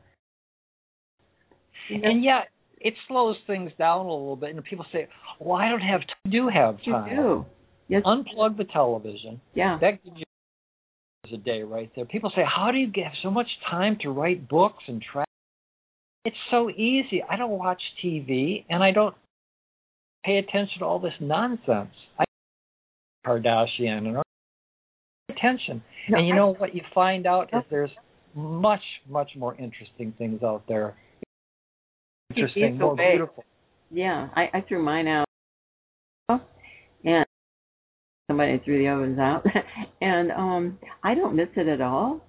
And yet, it slows things down a little bit. And people say, well, I don't have time. You do have time. You do. Yes. Unplug the television. Yeah. That gives you a day right there. People say, how do you have so much time to write books and travel? It's so easy. I don't watch TV, and I don't pay attention to all this nonsense. I Kardashian and pay attention. No, and you know what you find out is there's much, much more interesting things out there. Interesting, more beautiful. Yeah, I threw mine out, and somebody threw the ovens out. And I don't miss it at all.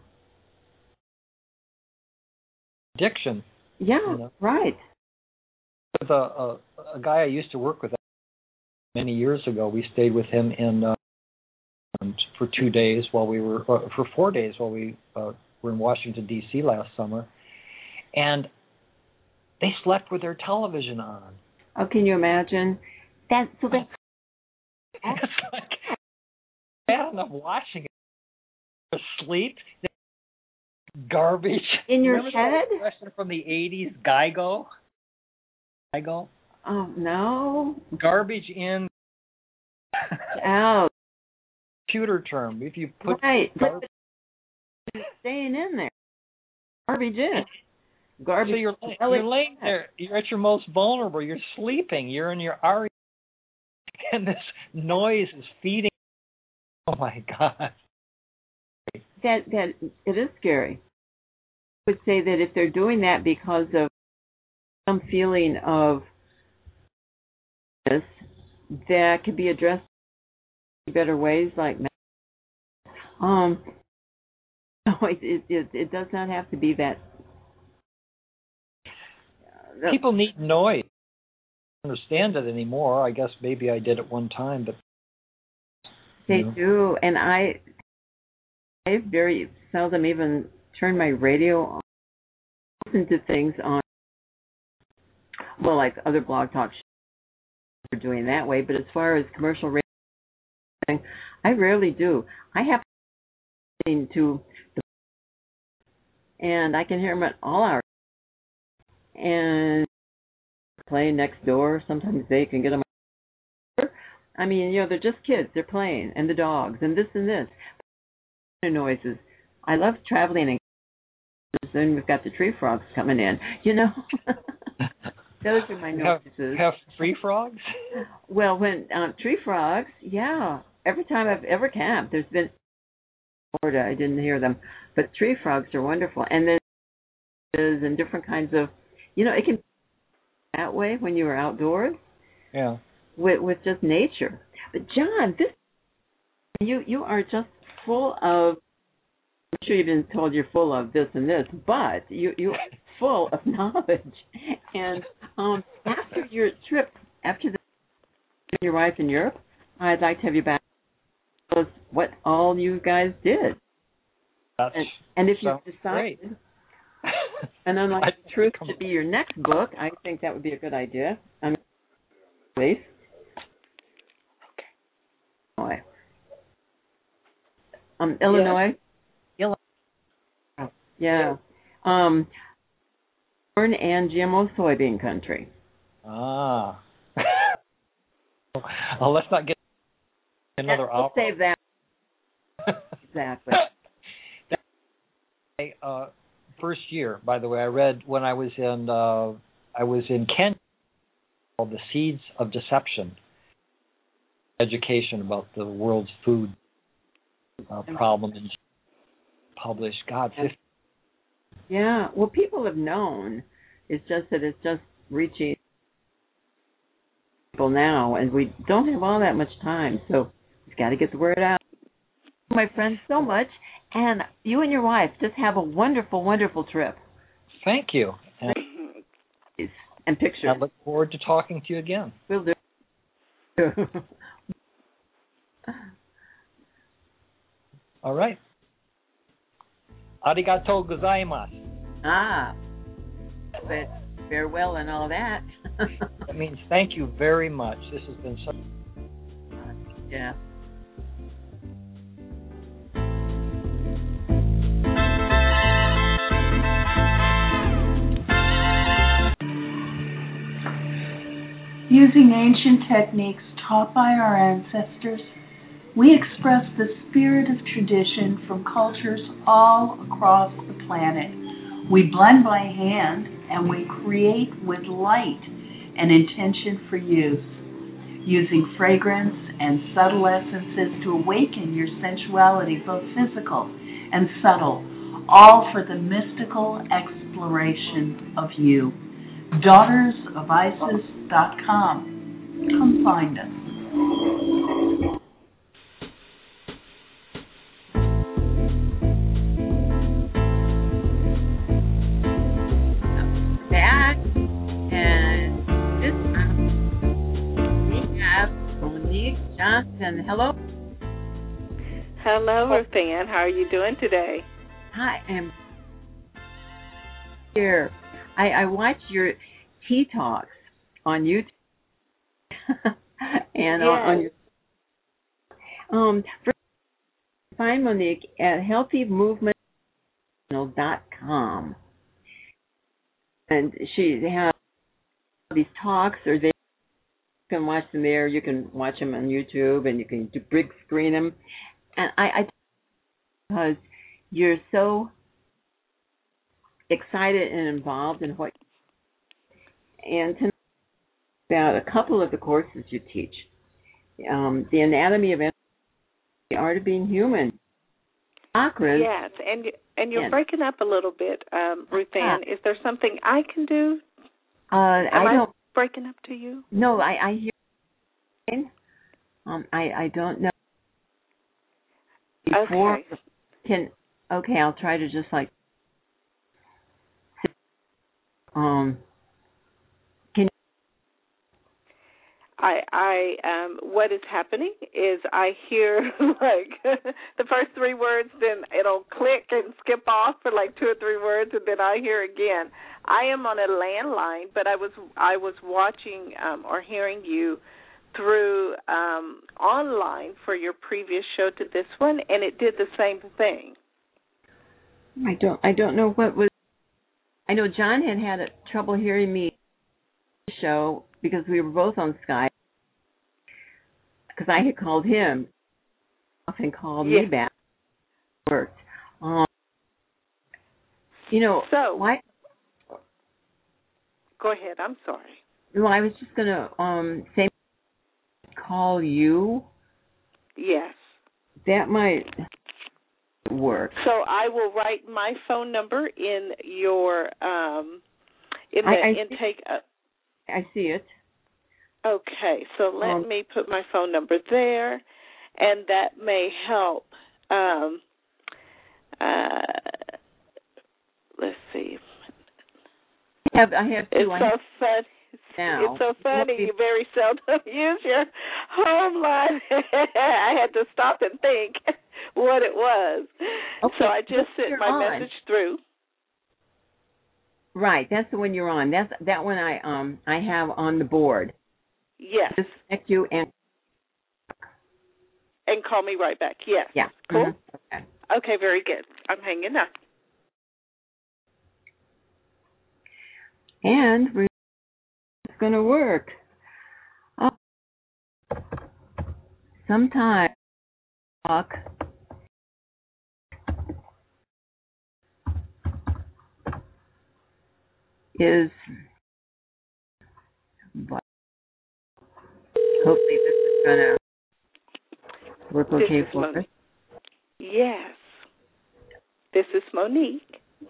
Addiction. Yeah, right. With a guy I used to work with many years ago, we stayed with him for 2 days for 4 days while we were in Washington, D.C. last summer. And they slept with their television on. Oh, can you imagine? That's it's like bad enough watching it. Asleep, garbage. In your Remember head? That expression from the 80s, Geigo? Geigo? Oh, no. Garbage in. Out. Computer term. If you put right, but it's staying in there. Garbage in. Garbage. So you're laying there. You're at your most vulnerable. You're sleeping. You're in your REM, and this noise is feeding. Oh my God. That it is scary. I would say that if they're doing that because of some feeling of this, that could be addressed in better ways, like no, it does not have to be that. People need noise. I don't understand it anymore. I guess maybe I did at one time, but they do, and I very seldom even turn my radio on. Listen to things on, well, like other blog talk shows are doing that way, but as far as commercial radio, I rarely do. I have to and I can hear them at all hours. And play next door. Sometimes they can get them. I mean, they're just kids. They're playing, and the dogs, and this and this. Noises. I love traveling, and then we've got the tree frogs coming in. Those are my noises. Have tree frogs? Well, when tree frogs, yeah. Every time I've ever camped, there's been Florida. I didn't hear them, but tree frogs are wonderful. And then and different kinds of, it can be that way when you were outdoors. Yeah. With just nature. But John, you are just full of. I'm sure you've been told you're full of this and this, but you are full of knowledge. And after your trip, after your wife in Europe, I'd like to have you back. Tell us what all you guys did. And if you decide, and unlike the truth to be your next book, I think that would be a good idea. Please. Okay. Illinois. Illinois. Yeah. Corn and GMO soybean country. Ah. Well, let's not get another hour. We'll save that. Exactly. First year, by the way, I read when I was in Kenya, called The Seeds of Deception, education about the world's food problem, and published, 50. Yeah, well, people have known. It's just that it's just reaching people now, and we don't have all that much time, so we've got to get the word out. My friends, so much, and you and your wife just have a wonderful, wonderful trip. Thank you. And pictures. I look forward to talking to you again. Will do. All right. Arigatou gozaimasu. But farewell and all that. That means thank you very much. This has been so. Yeah. Using ancient techniques taught by our ancestors, we express the spirit of tradition from cultures all across the planet. We blend by hand and we create with light and intention for use, using fragrance and subtle essences to awaken your sensuality, both physical and subtle, all for the mystical exploration of you. DaughtersOfIsis.com. Come find us. And hello. Hello, Ruthann. How are you doing today? Hi, I'm here. I watch your Tea Talks on YouTube and on your find Monique at healthymovement.com, and she has these talks, or they can watch them there. You can watch them on YouTube, and you can big screen them. And I because you're so excited and involved in what, and tonight about a couple of the courses you teach, the anatomy of the art of being human, chakras. Yes, and you're breaking up a little bit, Ruthann. Is there something I can do? Am I breaking up to you? No, I hear. I don't know. Before I'll try to just like. What is happening is I hear like the first 3 words, then it'll click and skip off for like 2 or 3 words, and then I hear again. I am on a landline, but I was watching or hearing you through online for your previous show to this one, and it did the same thing. I don't know what was. I know John had trouble hearing me show because we were both on Skype, because I had called him and called me back. It worked. So why? Go ahead. I'm sorry. Well, I was just going to say, call you. Yes. That might work. So I will write my phone number in your in the intake. I see it. Okay, so let me put my phone number there, and that may help. Let's see. I have two. It's so fun. Now. It's so funny. You very seldom use your home line. I had to stop and think what it was. Okay, so I just sent my message through. Right, that's the one you're on. That's that one I have on the board. Yes. Just connect you and call me right back. Yes. Yeah. Cool. Mm-hmm. Okay, very good. I'm hanging up. And it's going to work. Sometimes talk is, but hopefully this is going to work okay for us. Yes. This is Monique.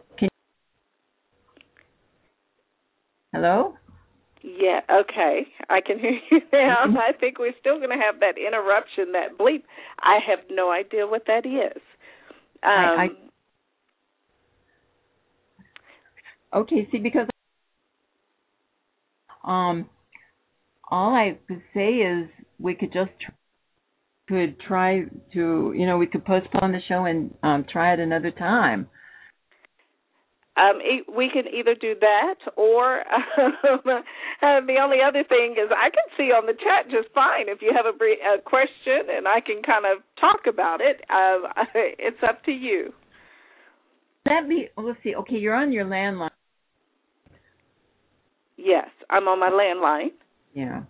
Hello? Yeah, okay. I can hear you now. I think we're still going to have that interruption, that bleep. I have no idea what that is. Okay, see, because all I could say is we could just try to, we could postpone the show and try it another time. We can either do that, or the only other thing is I can see on the chat just fine if you have a question, and I can kind of talk about it. It's up to you. Let's see. Okay, you're on your landline. Yes, I'm on my landline. Yeah.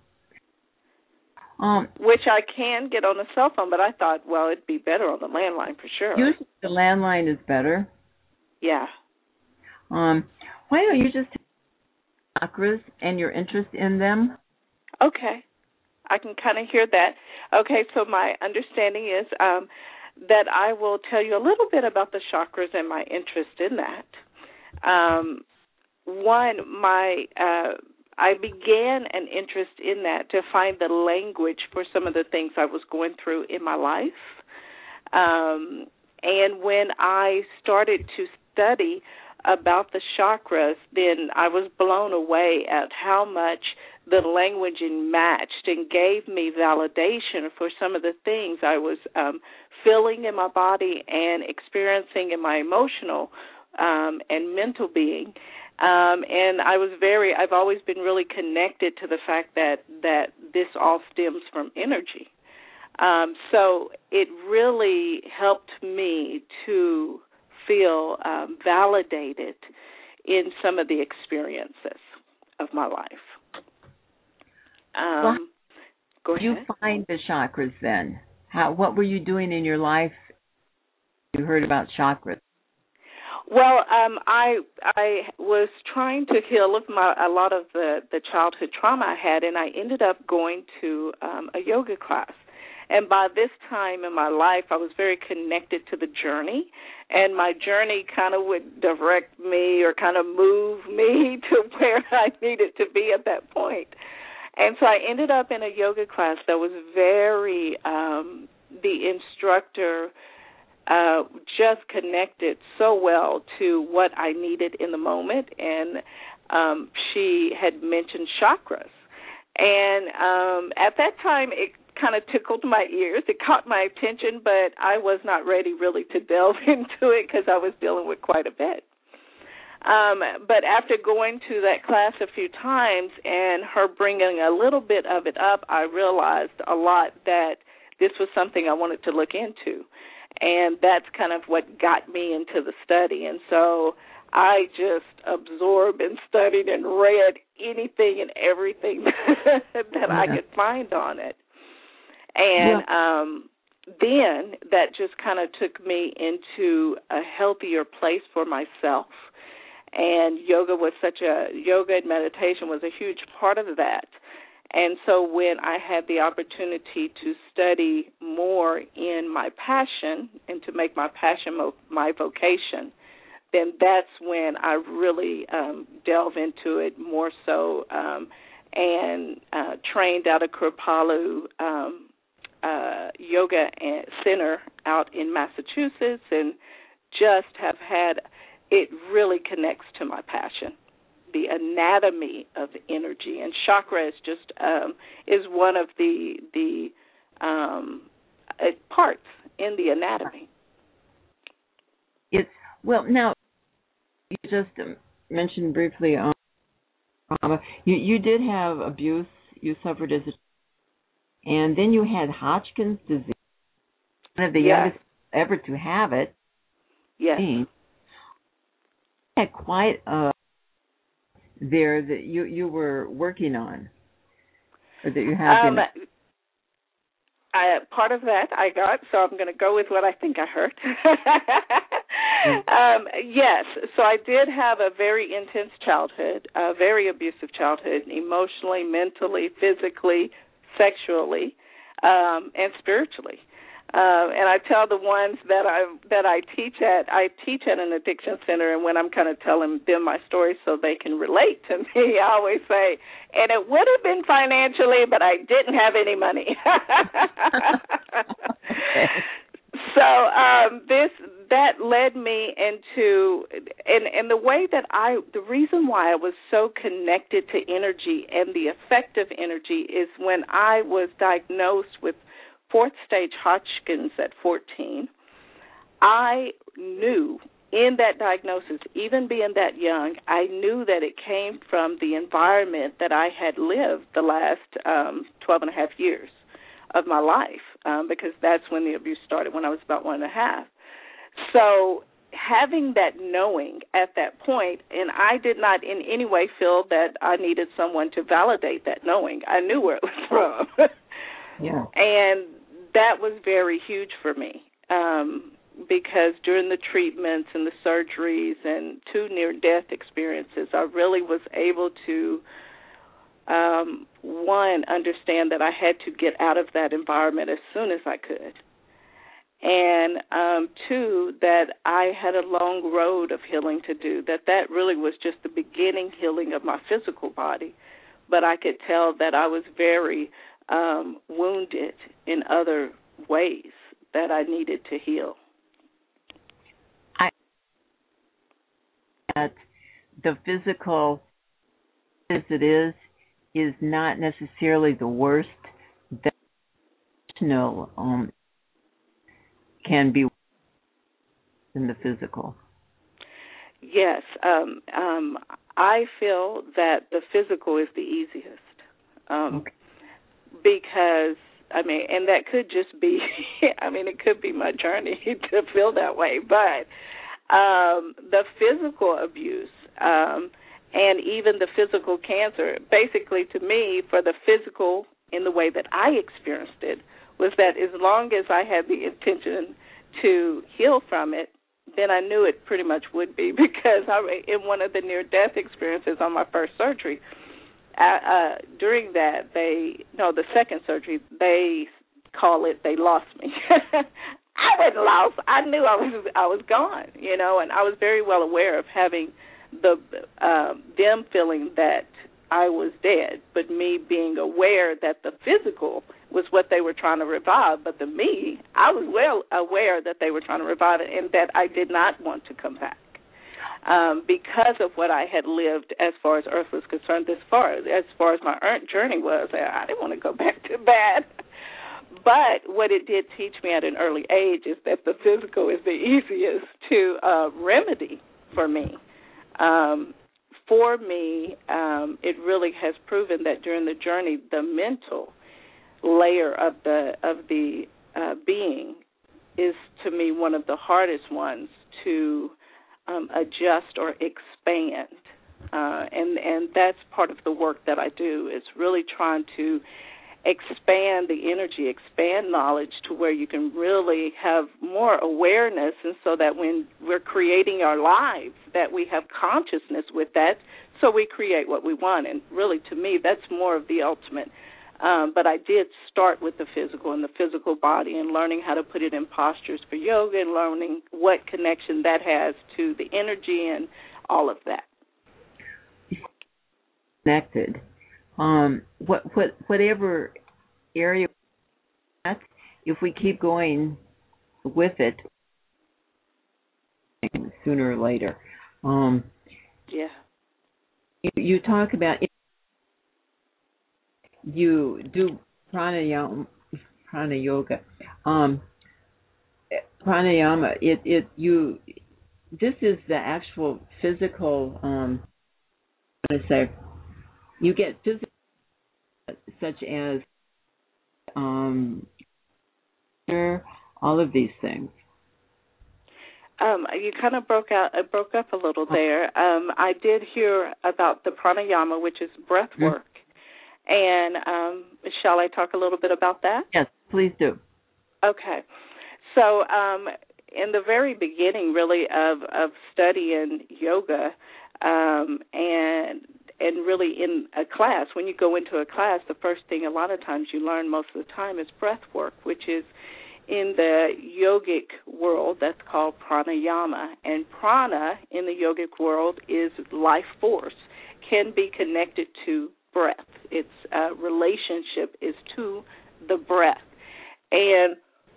Which I can get on the cell phone, but I thought, well, it'd be better on the landline for sure. Usually the landline is better. Yeah. Why don't you just take chakras and your interest in them? Okay. I can kind of hear that. Okay, so my understanding is that I will tell you a little bit about the chakras and my interest in that. I began an interest in that to find the language for some of the things I was going through in my life. And when I started to study about the chakras, then I was blown away at how much the languaging matched and gave me validation for some of the things I was feeling in my body and experiencing in my emotional and mental being. And I've always been really connected to the fact that this all stems from energy. So it really helped me to feel validated in some of the experiences of my life. Go ahead. You find the chakras then? What were you doing in your life? You heard about chakras. Well, I was trying to heal a lot of the childhood trauma I had, and I ended up going to a yoga class. And by this time in my life, I was very connected to the journey, and my journey kind of would direct me or kind of move me to where I needed to be at that point. And so I ended up in a yoga class that was very, the instructor just connected so well to what I needed in the moment, and she had mentioned chakras. And at that time, it kind of tickled my ears. It caught my attention, but I was not ready really to delve into it because I was dealing with quite a bit. But after going to that class a few times and her bringing a little bit of it up, I realized a lot that this was something I wanted to look into. And that's kind of what got me into the study. And so I just absorbed and studied and read anything and everything that I could find on it. And then that just kind of took me into a healthier place for myself. And yoga and meditation was a huge part of that. And so when I had the opportunity to study more in my passion and to make my passion my vocation, then that's when I really delve into it more so and trained out of Kripalu Yoga Center out in Massachusetts, and just have had, it really connects to my passion. The anatomy of energy, and chakra is just is one of the parts in the anatomy. Now you just mentioned briefly trauma. You did have abuse. You suffered as a, and then you had Hodgkin's disease. One of the youngest ever to have it. Yes. You had quite a there that you were working on, or that you have been. Part of that I got, so I'm going to go with what I think I heard. Yes, so I did have a very intense childhood, a very abusive childhood, emotionally, mentally, physically, sexually, and spiritually. And I tell the ones that I teach at an addiction center, and when I'm kind of telling them my story so they can relate to me, I always say, and it would have been financially, but I didn't have any money. So that led me into, and the way that the reason why I was so connected to energy and the effect of energy is when I was diagnosed with fourth stage Hodgkin's at 14, I knew in that diagnosis, even being that young, I knew that it came from the environment that I had lived the last 12 and a half years of my life, because that's when the abuse started, when I was about 1.5. So having that knowing at that point, and I did not in any way feel that I needed someone to validate that knowing. I knew where it was from. Yeah. And that was very huge for me, because during the treatments and the surgeries and 2 near-death experiences, I really was able to, one, understand that I had to get out of that environment as soon as I could, and 2, that I had a long road of healing to do, that really was just the beginning healing of my physical body, but I could tell that I was very wounded in other ways that I needed to heal. That the physical as it is is not necessarily the worst. That can be in the physical. Yes, I feel that the physical is the easiest because, and that could just be, it could be my journey to feel that way, but the physical abuse and even the physical cancer, basically to me, for the physical in the way that I experienced it, was that as long as I had the intention to heal from it, then I knew it pretty much would be, because in one of the near-death experiences on my first surgery, during that, the second surgery, they call it, they lost me. I wasn't lost. I knew I was gone, and I was very well aware of having them feeling that I was dead, but me being aware that the physical was what they were trying to revive, but me, I was well aware that they were trying to revive it and that I did not want to come back because of what I had lived as far as Earth was concerned. As far as my journey was, I didn't want to go back to bad. But what it did teach me at an early age is that the physical is the easiest to remedy for me. It really has proven that during the journey, the mental layer of the being is, to me, one of the hardest ones to adjust or expand, and that's part of the work that I do, is really trying to expand the energy, expand knowledge to where you can really have more awareness, and so that when we're creating our lives, that we have consciousness with that, so we create what we want. And really, to me, that's more of the ultimate. But I did start with the physical and the physical body and learning how to put it in postures for yoga and learning what connection that has to the energy and all of that. Connected. Whatever area, if we keep going with it, sooner or later. You talk about, you do pranayama. Pranayama. This is the actual physical. You get physical, such as all of these things. You kind of broke up a little there. I did hear about the pranayama, which is breath work. And shall I talk a little bit about that? Yes, please do. Okay. So in the very beginning, really, of studying yoga and really in a class, when you go into a class, the first thing a lot of times you learn most of the time is breath work, which is in the yogic world, that's called pranayama. And prana in the yogic world is life force, can be connected to breath. Its relationship is to the breath. And,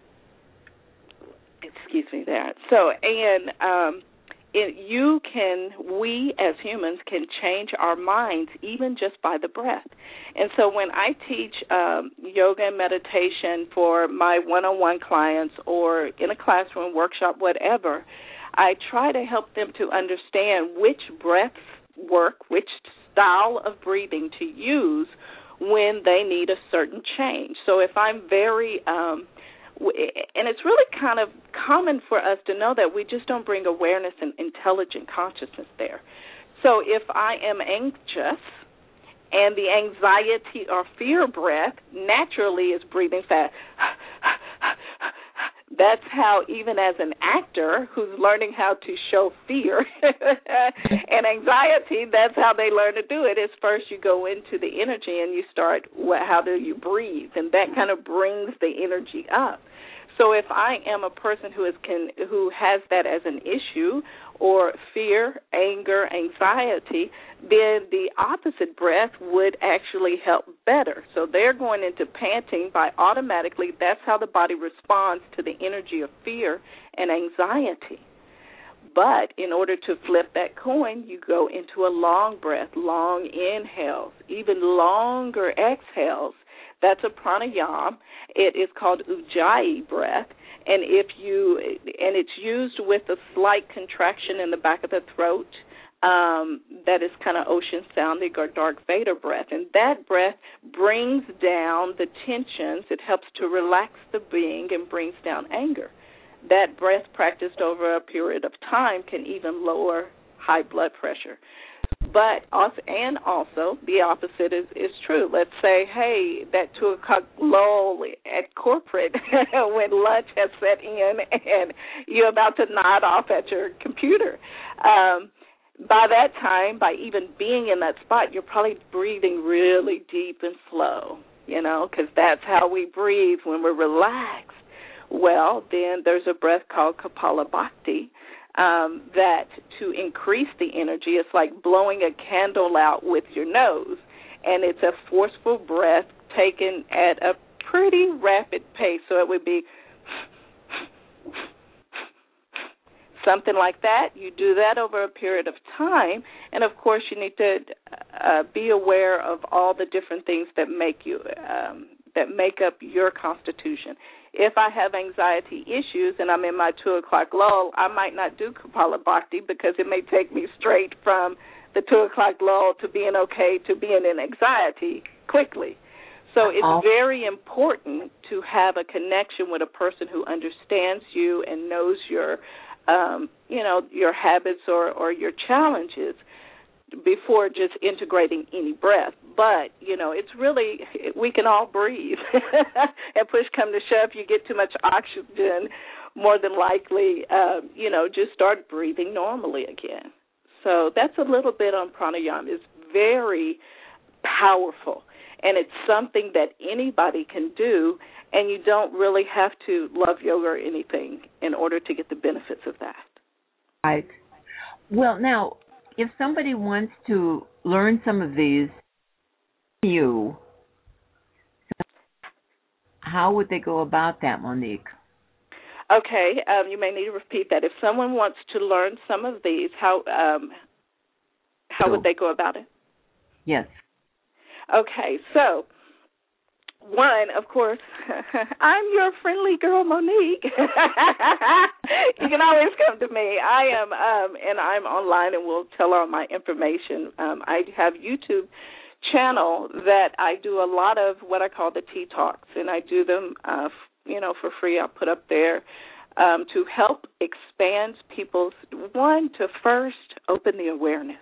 excuse me there. So, we as humans can change our minds even just by the breath. And so when I teach yoga and meditation for my one-on-one clients or in a classroom, workshop, whatever, I try to help them to understand which breath work, which style of breathing to use when they need a certain change. So if I'm very and it's really kind of common for us to know that we just don't bring awareness and intelligent consciousness there. So if I am anxious and the anxiety or fear breath naturally is breathing fast, that's how, even as an actor who's learning how to show fear and anxiety, that's how they learn to do it, is first you go into the energy and you start, how do you breathe? And that kind of brings the energy up. So if I am a person who has that as an issue, or fear, anger, anxiety, then the opposite breath would actually help better. So they're going into panting by automatically, that's how the body responds to the energy of fear and anxiety. But in order to flip that coin, you go into a long breath, long inhales, even longer exhales. That's a pranayama. It is called Ujjayi breath, and it's used with a slight contraction in the back of the throat. That is kind of ocean sounding or dark Vader breath. And that breath brings down the tensions. It helps to relax the being and brings down anger. That breath practiced over a period of time can even lower high blood pressure. But also the opposite is true. Let's say, hey, that 2 o'clock lull at corporate when lunch has set in and you're about to nod off at your computer. By that time, by even being in that spot, you're probably breathing really deep and slow, because that's how we breathe when we're relaxed. Well, then there's a breath called Kapalabhati that to increase the energy, it's like blowing a candle out with your nose, and it's a forceful breath taken at a pretty rapid pace. So it would be something like that. You do that over a period of time, and of course you need to be aware of all the different things that make up your constitution. If I have anxiety issues and I'm in my 2 o'clock lull, I might not do Kapalabhati because it may take me straight from the 2 o'clock lull to being okay to being in anxiety quickly. So it's very important to have a connection with a person who understands you and knows your habits or your challenges before just integrating any breath. But, it's really, we can all breathe. And push come to shove, you get too much oxygen, more than likely, just start breathing normally again. So that's a little bit on pranayama. It's very powerful, and it's something that anybody can do, and you don't really have to love yoga or anything in order to get the benefits of that. Right. Well, now, if somebody wants to learn some of these, how would they go about that, Monique? Okay, you may need to repeat that. If someone wants to learn some of these, how would they go about it? Yes. Okay, so one, of course, I'm your friendly girl, Monique. You can always come to me. I am, and I'm online, and we'll tell all my information. I have YouTube channel that I do a lot of what I call the tea talks, and I do them, for free. I'll put up there to help expand people's, to first open the awareness.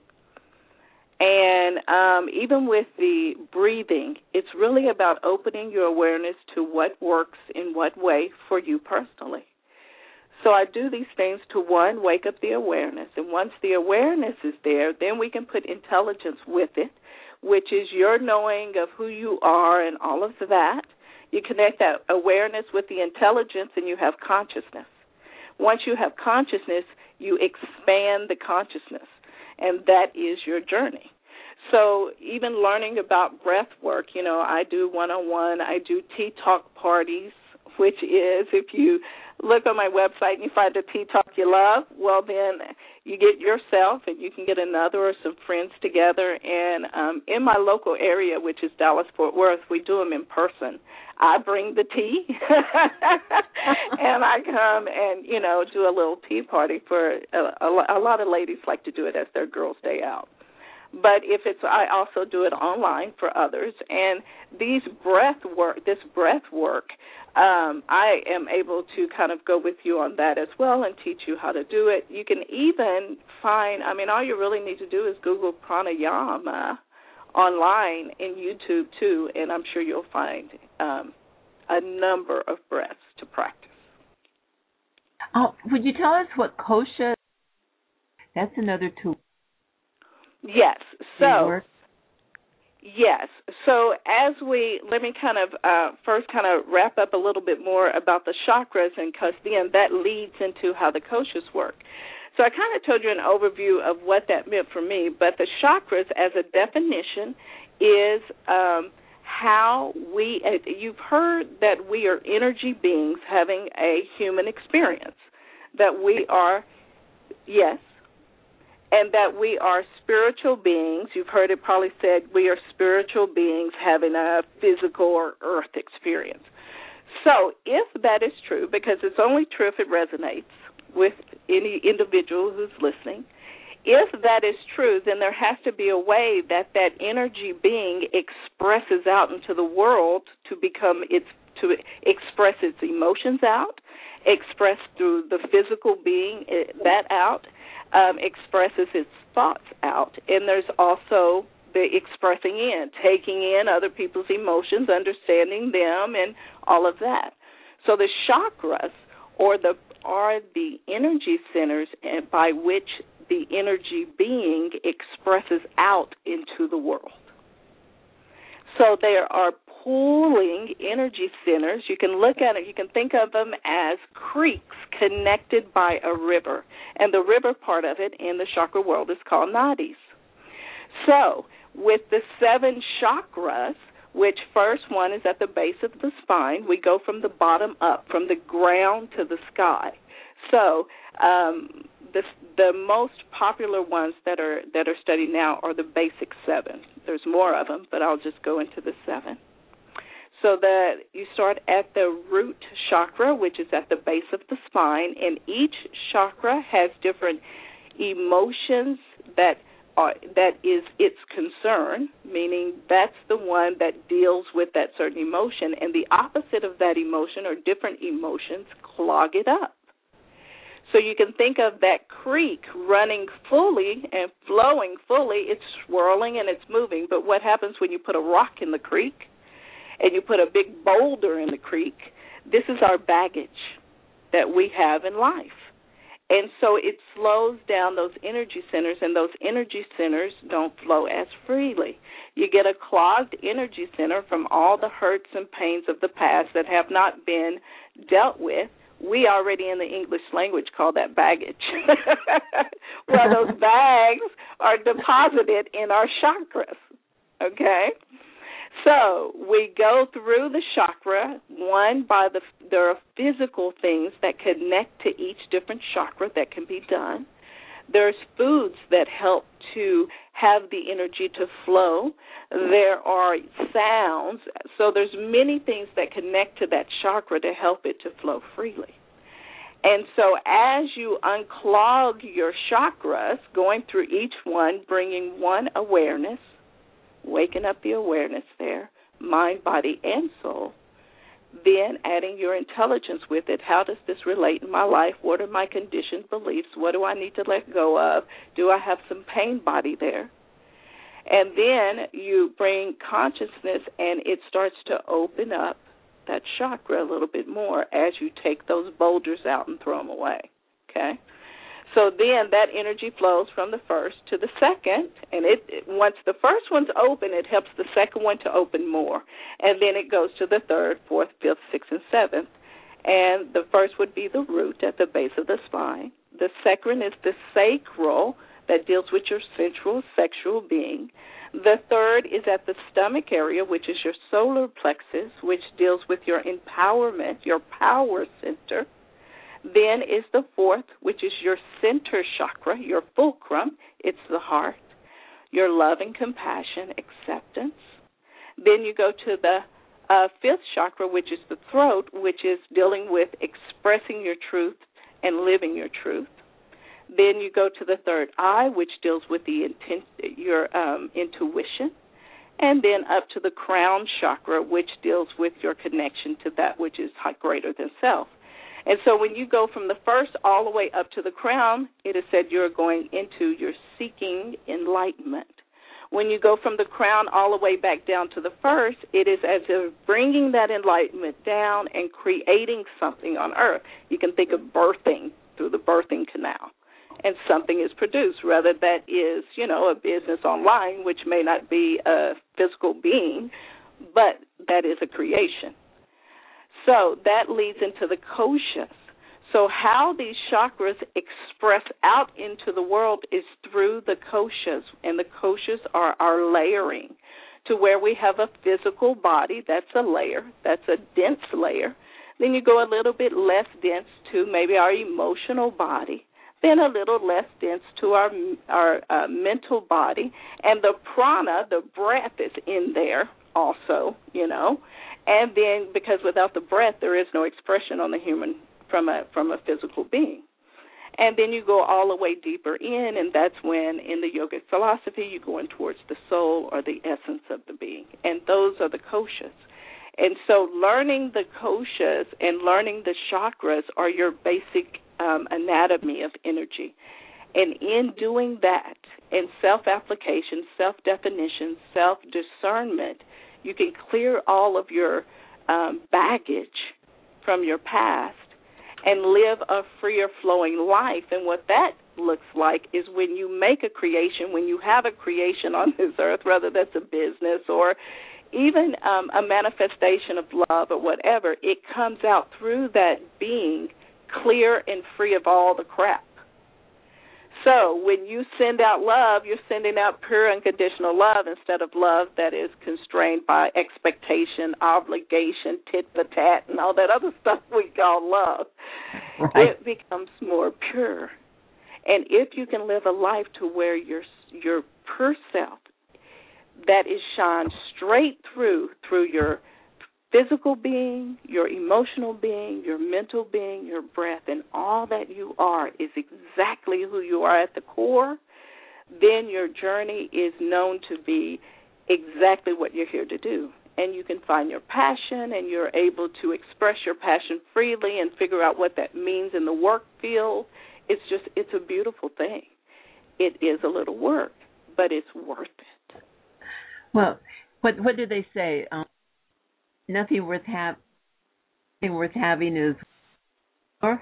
And even with the breathing, it's really about opening your awareness to what works in what way for you personally. So I do these things to, one, wake up the awareness. And once the awareness is there, then we can put intelligence with it, which is your knowing of who you are and all of that. You connect that awareness with the intelligence, and you have consciousness. Once you have consciousness, you expand the consciousness, and that is your journey. So even learning about breath work, I do one-on-one, I do tea talk parties, which is, if you look on my website and you find a tea talk you love, well, then you get yourself and you can get another or some friends together. And in my local area, which is Dallas-Fort Worth, we do them in person. I bring the tea, and I come and, do a little tea party for a lot of ladies like to do it as their girls' day out. But I also do it online for others. And this breath work, I am able to kind of go with you on that as well and teach you how to do it. You can even find, all you really need to do is Google pranayama online in YouTube too, and I'm sure you'll find a number of breaths to practice. Would you tell us what kosha? That's another tool. Yes. So let me kind of first wrap up a little bit more about the chakras, and because then that leads into how the koshas work. So I kind of told you an overview of what that meant for me, but the chakras as a definition is how you've heard that we are energy beings having a human experience, that we are Yes. And that we are spiritual beings. You've heard it probably said we are spiritual beings having a physical or earth experience. So if that is true, because it's only true if it resonates with any individual who's listening, if that is true, then there has to be a way that that energy being expresses out into the world to express its emotions out, express through the physical being that out, expresses its thoughts out. And there's also the expressing in, taking in other people's emotions, understanding them, and all of that. So the chakras are the energy centers by which the energy being expresses out into the world. So there are pooling energy centers. You can look at it, you can think of them as creeks connected by a river. And the river part of it in the chakra world is called nadis. So with the 7 chakras, which first one is at the base of the spine, we go from the bottom up, from the ground to the sky. So the most popular ones that are studied now are the basic 7. There's more of them, but I'll just go into the 7. So that you start at the root chakra, which is at the base of the spine, and each chakra has different emotions that is its concern, meaning that's the one that deals with that certain emotion, and the opposite of that emotion or different emotions clog it up. So you can think of that creek running fully and flowing fully. It's swirling and it's moving, but what happens when you put a rock in the creek and you put a big boulder in the creek? This is our baggage that we have in life. And so it slows down those energy centers, and those energy centers don't flow as freely. You get a clogged energy center from all the hurts and pains of the past that have not been dealt with. We already in the English language call that baggage. Well, those bags are deposited in our chakras, okay? So we go through the chakra, there are physical things that connect to each different chakra that can be done. There's foods that help to have the energy to flow. There are sounds. So there's many things that connect to that chakra to help it to flow freely. And so as you unclog your chakras, going through each one, bringing one awareness, waking up the awareness there, mind, body, and soul, then adding your intelligence with it. How does this relate in my life? What are my conditioned beliefs? What do I need to let go of? Do I have some pain body there? And then you bring consciousness, and it starts to open up that chakra a little bit more as you take those boulders out and throw them away, okay? So then that energy flows from the first to the second, and once the first one's open, it helps the second one to open more. And then it goes to the third, fourth, fifth, sixth, and seventh. And the first would be the root at the base of the spine. The second is the sacral that deals with your sensual, sexual being. The third is at the stomach area, which is your solar plexus, which deals with your empowerment, your power center. Then is the fourth, which is your center chakra, your fulcrum. It's the heart, your love and compassion, acceptance. Then you go to the fifth chakra, which is the throat, which is dealing with expressing your truth and living your truth. Then you go to the third eye, which deals with your intuition. And then up to the crown chakra, which deals with your connection to that which is greater than self. And so when you go from the first all the way up to the crown, it is said you're going into your seeking enlightenment. When you go from the crown all the way back down to the first, it is as if bringing that enlightenment down and creating something on earth. You can think of birthing through the birthing canal, and something is produced. Rather, that is, a business online, which may not be a physical being, but that is a creation. So that leads into the koshas. So how these chakras express out into the world is through the koshas, and the koshas are our layering to where we have a physical body. That's a layer. That's a dense layer. Then you go a little bit less dense to maybe our emotional body. then a little less dense to our mental body. And the prana, the breath, is in there also, And then, because without the breath, there is no expression on the human from a physical being. And then you go all the way deeper in, and that's when, in the yogic philosophy, you go in towards the soul or the essence of the being. And those are the koshas. And so learning the koshas and learning the chakras are your basic anatomy of energy. And in doing that, in self-application, self-definition, self-discernment, you can clear all of your baggage from your past and live a freer flowing life. And what that looks like is when you make a creation, when you have a creation on this earth, whether that's a business or even a manifestation of love or whatever, it comes out through that being clear and free of all the crap. So when you send out love, you're sending out pure unconditional love instead of love that is constrained by expectation, obligation, tit-for-tat, and all that other stuff we call love. Right. It becomes more pure. And if you can live a life to where your pure self, that is shined straight through your physical being, your emotional being, your mental being, your breath, and all that you are is exactly who you are at the core, then your journey is known to be exactly what you're here to do. And you can find your passion, and you're able to express your passion freely and figure out what that means in the work field. It's a beautiful thing. It is a little work, but it's worth it. Well, what did they say? Nothing worth having is or?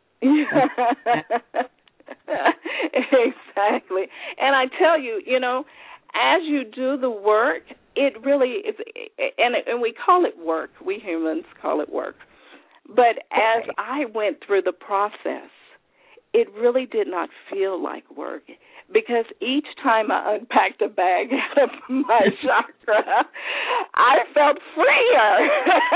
Exactly. And I tell you, as you do the work, it really is, and we call it work. We humans call it work. But as I went through the process, it really did not feel like work, because each time I unpacked a bag out of my chakra, I felt freer.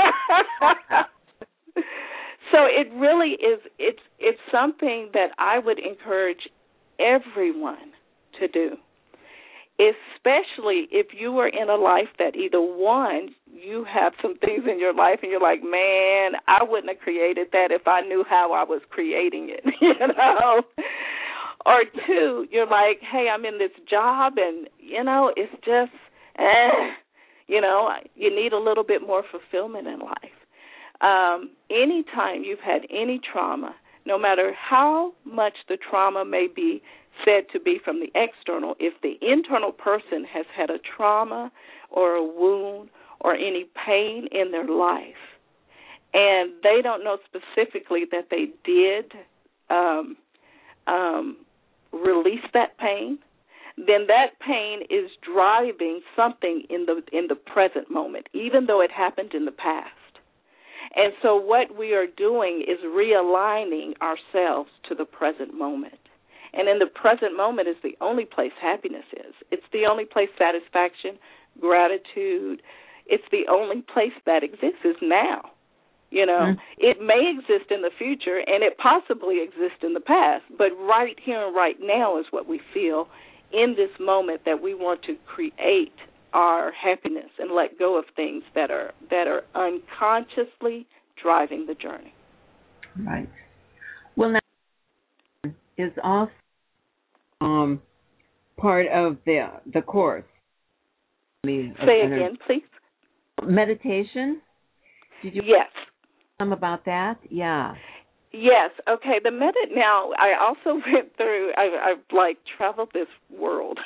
So it really is, it's something that I would encourage everyone to do, especially if you are in a life that either one, you have some things in your life and you're like, man, I wouldn't have created that if I knew how I was creating it, Or two, you're like, hey, I'm in this job and, it's just, you need a little bit more fulfillment in life. Anytime you've had any trauma, no matter how much the trauma may be said to be from the external, if the internal person has had a trauma or a wound or any pain in their life, and they don't know specifically that they did release that pain, then that pain is driving something in the present moment, even though it happened in the past. And so what we are doing is realigning ourselves to the present moment. And in the present moment is the only place happiness is. It's the only place satisfaction, gratitude, it's the only place that exists is now. It may exist in the future, and it possibly exists in the past, but right here and right now is what we feel in this moment, that we want to create our happiness and let go of things that are unconsciously driving the journey. Right. Well, now is also part of the course. Say again, please. Meditation. Did you? Yes. Some about that? Yeah. Yes. Okay. Now, I also went through. I've traveled this world.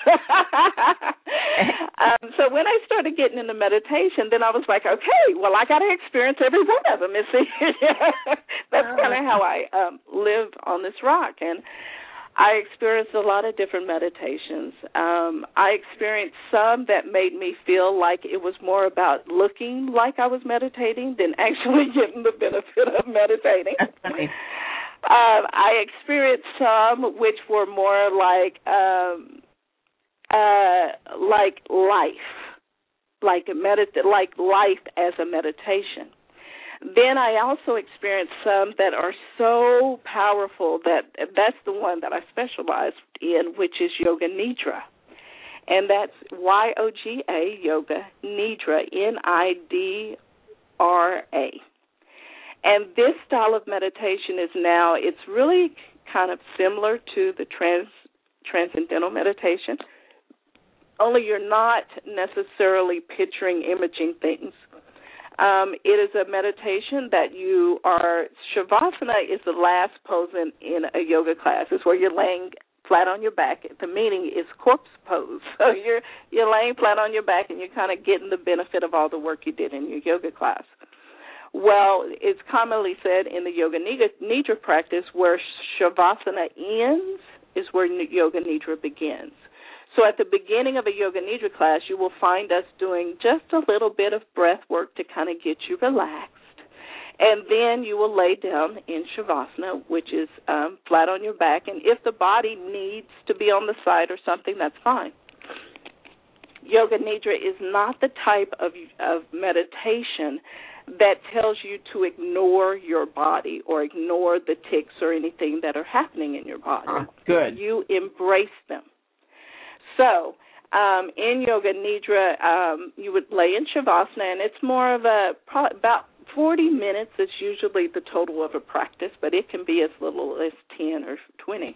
So when I started getting into meditation, then I was like, okay, well, I got to experience every one of them. That's kind of how I live on this rock, and I experienced a lot of different meditations. I experienced some that made me feel like it was more about looking like I was meditating than actually getting the benefit of meditating. I experienced some which were more like life, like life as a meditation. Then I also experienced some that are so powerful that's the one that I specialized in, which is Yoga Nidra. And that's YOGA, Yoga Nidra, NIDRA. And this style of meditation it's really kind of similar to the transcendental meditation, only you're not necessarily picturing, imaging things. It is a meditation that Shavasana is the last pose in a yoga class. It's where you're laying flat on your back. The meaning is corpse pose. So you're laying flat on your back and you're kind of getting the benefit of all the work you did in your yoga class. Well, it's commonly said in the Yoga Nidra practice where Shavasana ends is where Yoga Nidra begins. So at the beginning of a Yoga Nidra class, you will find us doing just a little bit of breath work to kind of get you relaxed. And then you will lay down in Shavasana, which is flat on your back. And if the body needs to be on the side or something, that's fine. Yoga Nidra is not the type of meditation that tells you to ignore your body or ignore the tics or anything that are happening in your body. Good. You embrace them. So in Yoga Nidra, you would lay in Shavasana, and it's more of about 40 minutes is usually the total of a practice, but it can be as little as 10 or 20.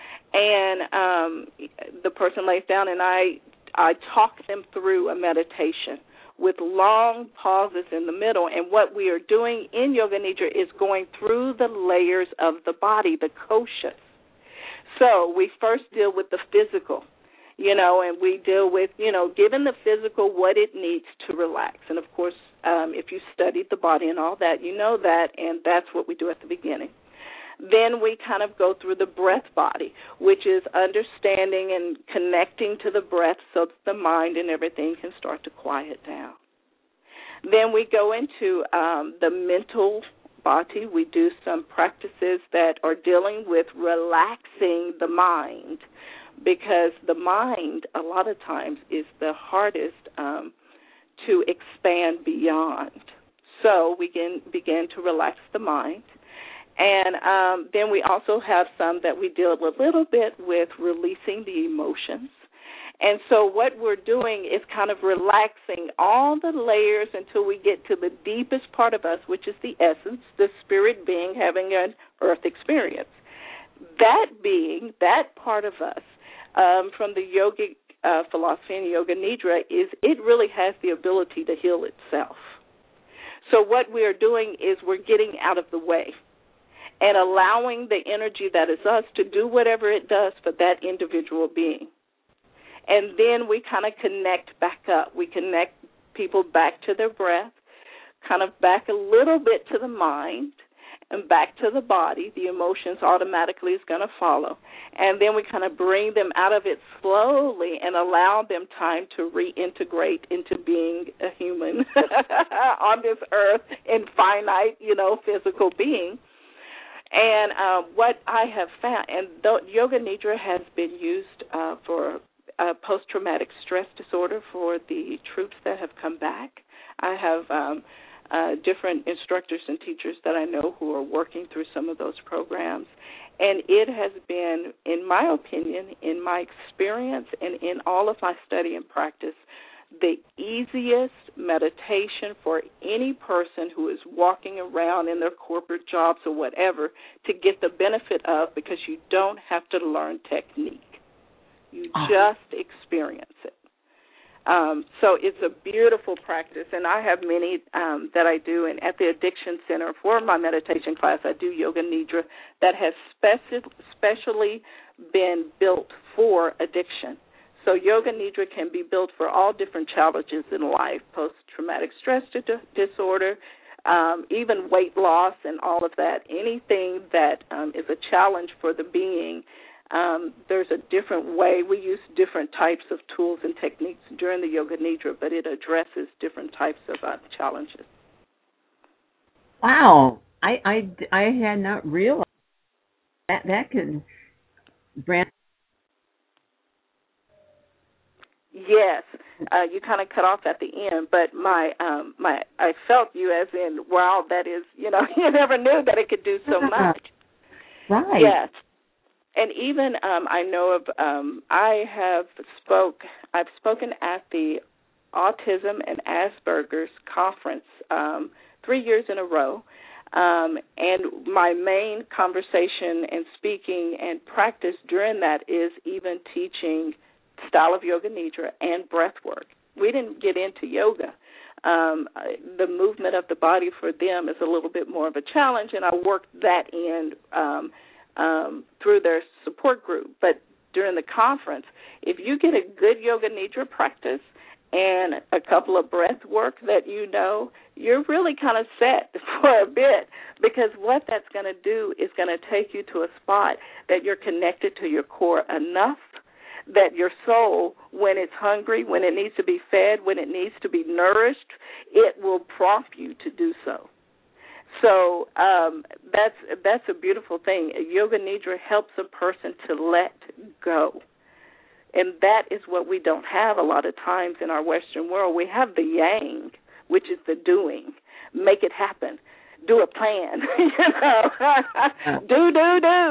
And the person lays down, and I talk them through a meditation with long pauses in the middle. And what we are doing in Yoga Nidra is going through the layers of the body, the koshas. So we first deal with the physical, and we deal with, giving the physical what it needs to relax. And, of course, if you studied the body and all that, you know that, and that's what we do at the beginning. Then we kind of go through the breath body, which is understanding and connecting to the breath so that the mind and everything can start to quiet down. Then we go into the mental body. We do some practices that are dealing with relaxing the mind, because the mind a lot of times is the hardest to expand beyond. So we can begin to relax the mind. And then we also have some that we deal a little bit with releasing the emotions. And so what we're doing is kind of relaxing all the layers until we get to the deepest part of us, which is the essence, the spirit being having an earth experience. That being, that part of us, from the yogic philosophy and Yoga Nidra, is it really has the ability to heal itself. So what we are doing is we're getting out of the way and allowing the energy that is us to do whatever it does for that individual being. And then we kind of connect back up. We connect people back to their breath, kind of back a little bit to the mind, and back to the body. The emotions automatically is going to follow. And then we kind of bring them out of it slowly and allow them time to reintegrate into being a human on this earth in finite, physical being. And what I have found, and Yoga Nidra has been used for post-traumatic stress disorder for the troops that have come back. I have different instructors and teachers that I know who are working through some of those programs. And it has been, in my opinion, in my experience, and in all of my study and practice, the easiest meditation for any person who is walking around in their corporate jobs or whatever to get the benefit of, because you don't have to learn technique. You just experience it. So it's a beautiful practice, and I have many that I do. And at the Addiction Center for my meditation class, I do Yoga Nidra that has specially been built for addiction. So Yoga Nidra can be built for all different challenges in life, post-traumatic stress disorder, even weight loss and all of that. Anything that is a challenge for the being, there's a different way. We use different types of tools and techniques during the Yoga Nidra, but it addresses different types of challenges. Wow. I had not realized that could branch. Yes, you kind of cut off at the end, but I felt you as in, wow, that is, you never knew that it could do so much. Right. Yes. And even I know of, I've spoken at the Autism and Asperger's conference 3 years in a row. And my main conversation and speaking and practice during that is even teaching style of yoga nidra and breath work. We didn't get into yoga. The movement of the body for them is a little bit more of a challenge, and I worked that in through their support group. But during the conference, if you get a good yoga nidra practice and a couple of breath work that you're really kind of set for a bit, because what that's going to do is going to take you to a spot that you're connected to your core enough that your soul, when it's hungry, when it needs to be fed, when it needs to be nourished, it will prompt you to do so. So that's a beautiful thing. Yoga Nidra helps a person to let go. And that is what we don't have a lot of times in our Western world. We have the yang, which is the doing. Make it happen. Do a plan, do.